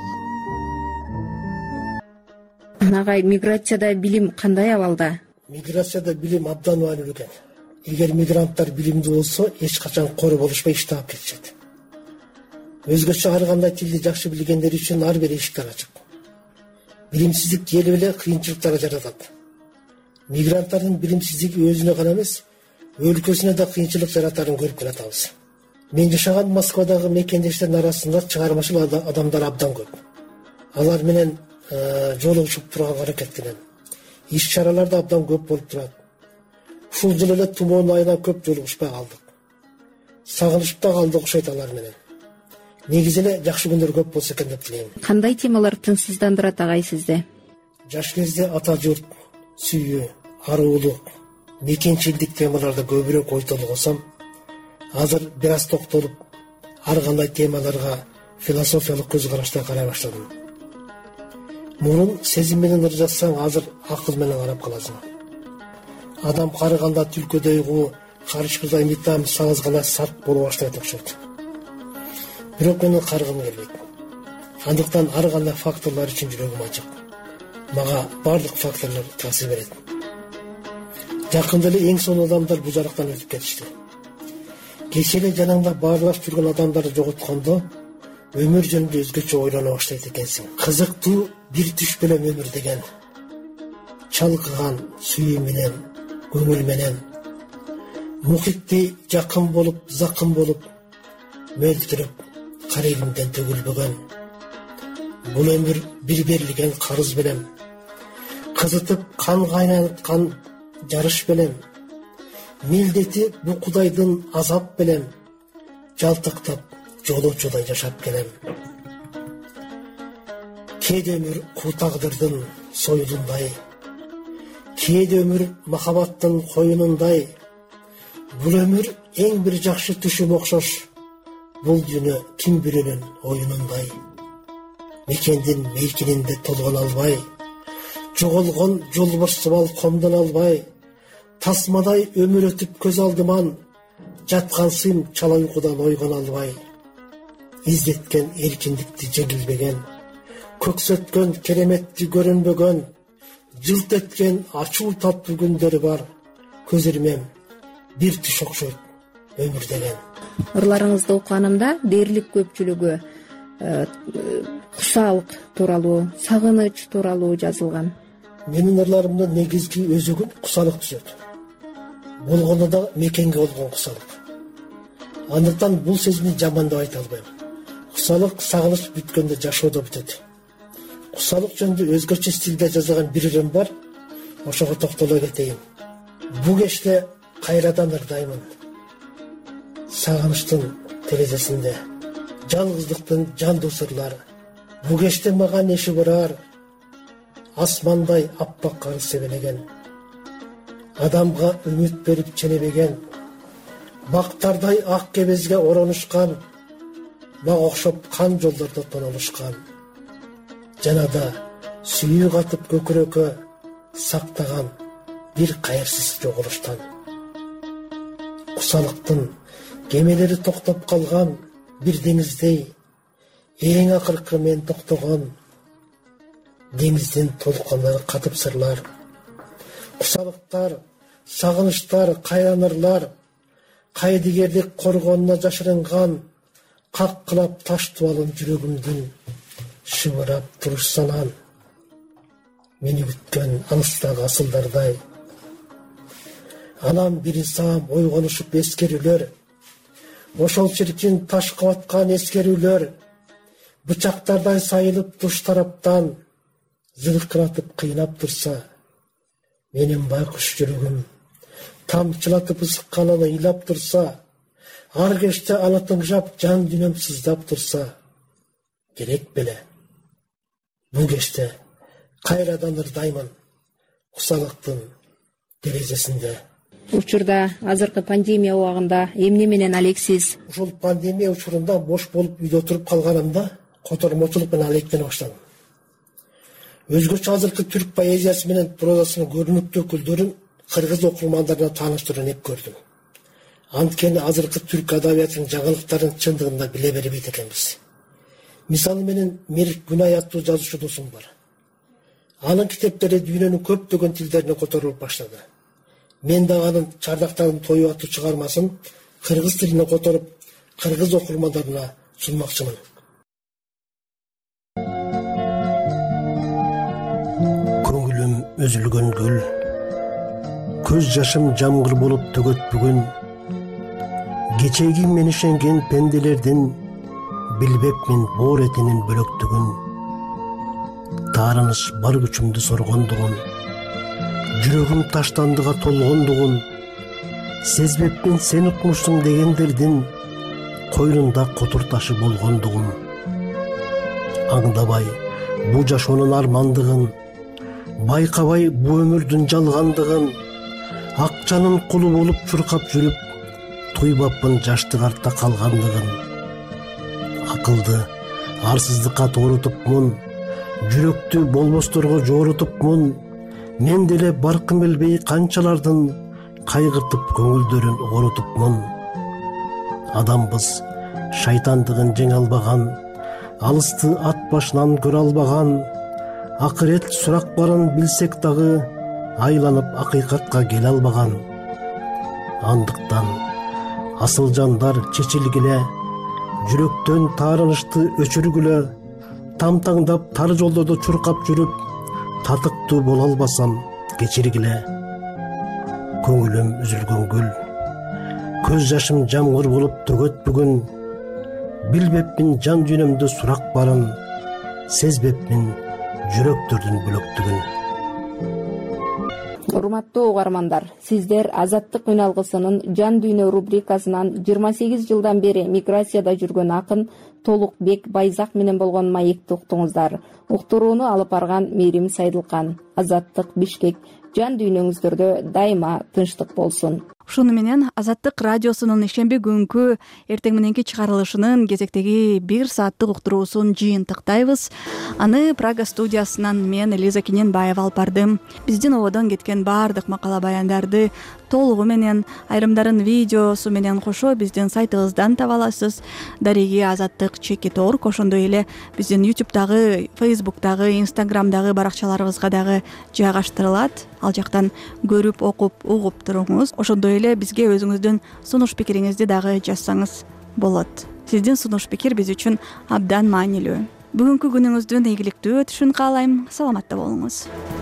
Агай, миграцияда билим кандай абалда? Миграцияда билим абдан маанилүү экен. Эгер мигранттар билимдүү болсо, эч качан кор болушпай иш таап кетишет. Өзгөчө ар кандай тилди жакшы билгендер үчүн ар бир эшиктер ачык. Билимсиздик жери эле кыйынчылыктар жаратат. Мигранттардын билимсиздиги өзүнө гана эмес, өлкөсүнө да кыйынчылык жаратарын көрүп келатабыз. Мен жашаган Москвадагы мекендештердин арасында чыгармачыл адамдар абдан көп. Алар менен жолугушуп турганга аракеттенем. Иш чаралар да абдан көп болуп турат. Ушул жылы эле тумоон айынан көп жолугушпай калдык. Сагынышып да калдык окшойт алар менен. Негизи эле жакшы күндөр көп болсо экен деп тилейм. Кандай темалар тынчсыздандырат агай сизди? Жаш кезде ата журт, сүйүү, аруулук, мекенчилдик темаларда көбүрөөк ой толгосом, азыр бир аз токтолуп, ар кандай темаларга философиялык көз карашта карай баштадым. Мурун сезим менен ыр жазсаң, азыр акыл менен карап каласың. Адам карыганда түлкөдөй куу, карышкырдай митам сагыз гана сарт болуп баштайт окшойт. Бирок менин каргым келбейт. Андыктан ар кандай факторлор үчүн жүрөгүм ачык. Мага барлык факторлор таасир берет. Жакында эле эң сонун адамдар бул жарыктан өтүп кетишти. Кечээ эле жаныңда баарлашып жүргөн адамдарды жоготкондо өмүр жөнүндө өзгөчө ойлоно баштайт экенсиң. Кызыктуу бир түш белем өмүр деген. Чалкыган сүйүү менен, көңүл менен, мухитти жакын болуп, закын болуп, мөлтүрүп, карегимден төгүлбөгөн. Бул өмүр бир берилген карыз белем. Кызытып кан кайнаткан жарыш белем. Милдети бу Кудайдын азап белем. Жалтыктап жолоочудай жашап келем. Кээде өмүр куу тагдырдын союлундай. Кээде өмүр махабаттын коюнундай. Бул өмүр эң бир жакшы түшүм окшош. Бул дүйнө ким бирөөнүн оюнундай. Мекендин мейкининде толгон албай, жоголгон жолбош сымал комдон албай, тасмадай өмүр өтүп көз алдыман, жаткансыйм чала уйкудан ойгоно албай, издеткен эркиндикти жеңилбеген, көксөткөн кереметти көрүнбөгөн, жылт эткен ачуу таттуу күндөрү бар, көз ирмем бир түш окшойт өмүр деген. Ырларыңызды окуганымда дээрлик көпчүлүгү курсаалык тууралуу, сагыныч тууралуу жазылган. Менин ырларымдын негизги өзөгүн кусалык түзөт. Болгону да мекенге болгон кусалык. Андыктан бул сезимди жаман деп айта албайм. Кусалык сагыныч бүткөндө жашоодо бүтөт. Кусалык жөнүндө өзгөчө стилде жазылган бир ырым бар. Ошого токтоло кетейин. Бу кечте кайрадан ырдаймын. Сагынычтын терезесинде жалгыздыктын жандуу сырлары. Бу кечте мага неши барар, асмандай аппак кар себелеген. Адамга үмүт берип ченебеген, бактардай ак кебезге оронушкан, мага окшоп кан жолдордо тонолушкан. Жанада сүйүү катып көкүрөккө сактаган бир кайырсыз жоголуштан. Кусалыктын кемелери токтоп калган бир деңиздей, эң акыркы мен токтогон, деңиздин толкунлары катып сырлар. Кусалыктар, сагынычтар, кайранырлар, кайдыгерлик коргонуна жашырынган, каккылап таш туалын жүрөгүмдүн шыбырап турушсанан. Мени күткөн алыстагы асылдардай, анан бир саам ойгонушуп эскерүүлөр, ошол чиркин ташкы аткан эскерүүлөр, бычактардай сайылып туш тараптан, зылкыратып кыйнап турса, менин байкуш жүрөгүм тамчылатып ысыкканын ыйлап турса, ар кечте аны тыңшап жан дүйнөм сыздап турса, керек беле. Бул кечте кайрадан ырдаймын кусалыктын терезесинде. Учурда азыркы пандемия убагында эмне менен алексиз? Ушул пандемия учурунда бош болуп үйдө отуруп калганымда котормочулук менен алектене баштадым. Өзгөчө азыркы түрк поэзиясы менен прозасынын көрүнүктүү өкүлдөрүн кыргыз окурмандарына тааныштырууну эп көрдүм. Анткени азыркы түрк адабиятынын жаңылыктарын чындыгында биле бербейт экенбиз. Мисалы менен Мерик Гүнай аттуу жазуучу досум бар. Анын китептери дүйнөнүн көптөгөн тилдерине которулуп баштады. Мен да анын Чардактардын тою аттуу чыгармасын кыргыз тилине которуп, кыргыз окурмандарына сунмакчымын. Көңүлүм өзүлгөн гүл, көз жашым жамгыр болуп төгөт бүгүн. Кечеги мен ишенген пенделердин билбепмин боор этинин бөлөктүгүн. Таарыныш бар күчүмдү соргондугун, жүрөгүм таштандыга толгондугун, сезбепмин сен утмушсуң дегендердин койнунда котур ташы болгондугун. Аңдабай бу жашоонун армандыгын, байкабай бу өмүрдүн жалгандыгын, акчанын кулу болуп чуркап жүрүп, туйбаппын жаштык артта калгандыгын. Акылды арсыздыкка тоорутупмун, жүрөктү болбосторго жоорутупмун. Мен деле баркын билбей канчалардын кайгыртып көңүлдөрүн оорутупмун. Адамбыз шайтандыгын жеңе албаган, алысты ат башынан көрө албаган. Акырет сурак барын билсек дагы, айланып акыйкатка келе албаган. Андыктан асыл жандар чечилгиле, жүрөктөн таарынычты өчүргүлө. Тамтаңдап тар жолдордо чуркап жүрүп, татыктуу боло албасам кечиргиле. Көңүлүм үзүлгөн гүл, көз жашым жамгыр болуп төгөт бүгүн. Билбепмин жан дүйнөмдө сурак барын, сезбепмин жүрөктөрдүн бөлөктүгүн. Урматтуу угармандар, сиздер Азаттык үн алгысынын Жан дүйнө рубрикасынан жыйырма сегиз жылдан бери миграцияда жүргөн акын Толукбек Байзак менен болгон маекти уктуңуздар. Уктурууну алып барган Мээрим Сайдылкан. Азаттык, Бишкек. Жан дүйнөңүздөрдө дайыма тынчтык болсун. Ушуну менен Азаттык радиосунун ишемби күнкү эртең мененки чыгарылышынын кезектеги бир сааттык уктуруусун жыйынтыктайбыз. Аны Прага студиясынан мен Лиза Кененбаева алып бардым. Биздин ободон кеткен баардык макала баяндарды толугу менен, айрымдарын видеосу менен кошо биздин сайтыбыздан таба аласыз. Дареги Азаттык чекит орг, ошондой эле биздин ютубтагы, фейсбуктагы, инстаграмдагы баракчаларыбызга дагы жайгаштырылат. Ал жактан көрүп, окуп, угуп туруңуз. Ошондой эле бизге өзүңүздүн сунуш пикириңизди дагы жазсаңыз болот. Сиздин сунуш пикир биз үчүн абдан маанилүү. Бүгүнкү күнүңүздүн ийгиликтүү өтүшүн каалайм. Саламатта болуңуз.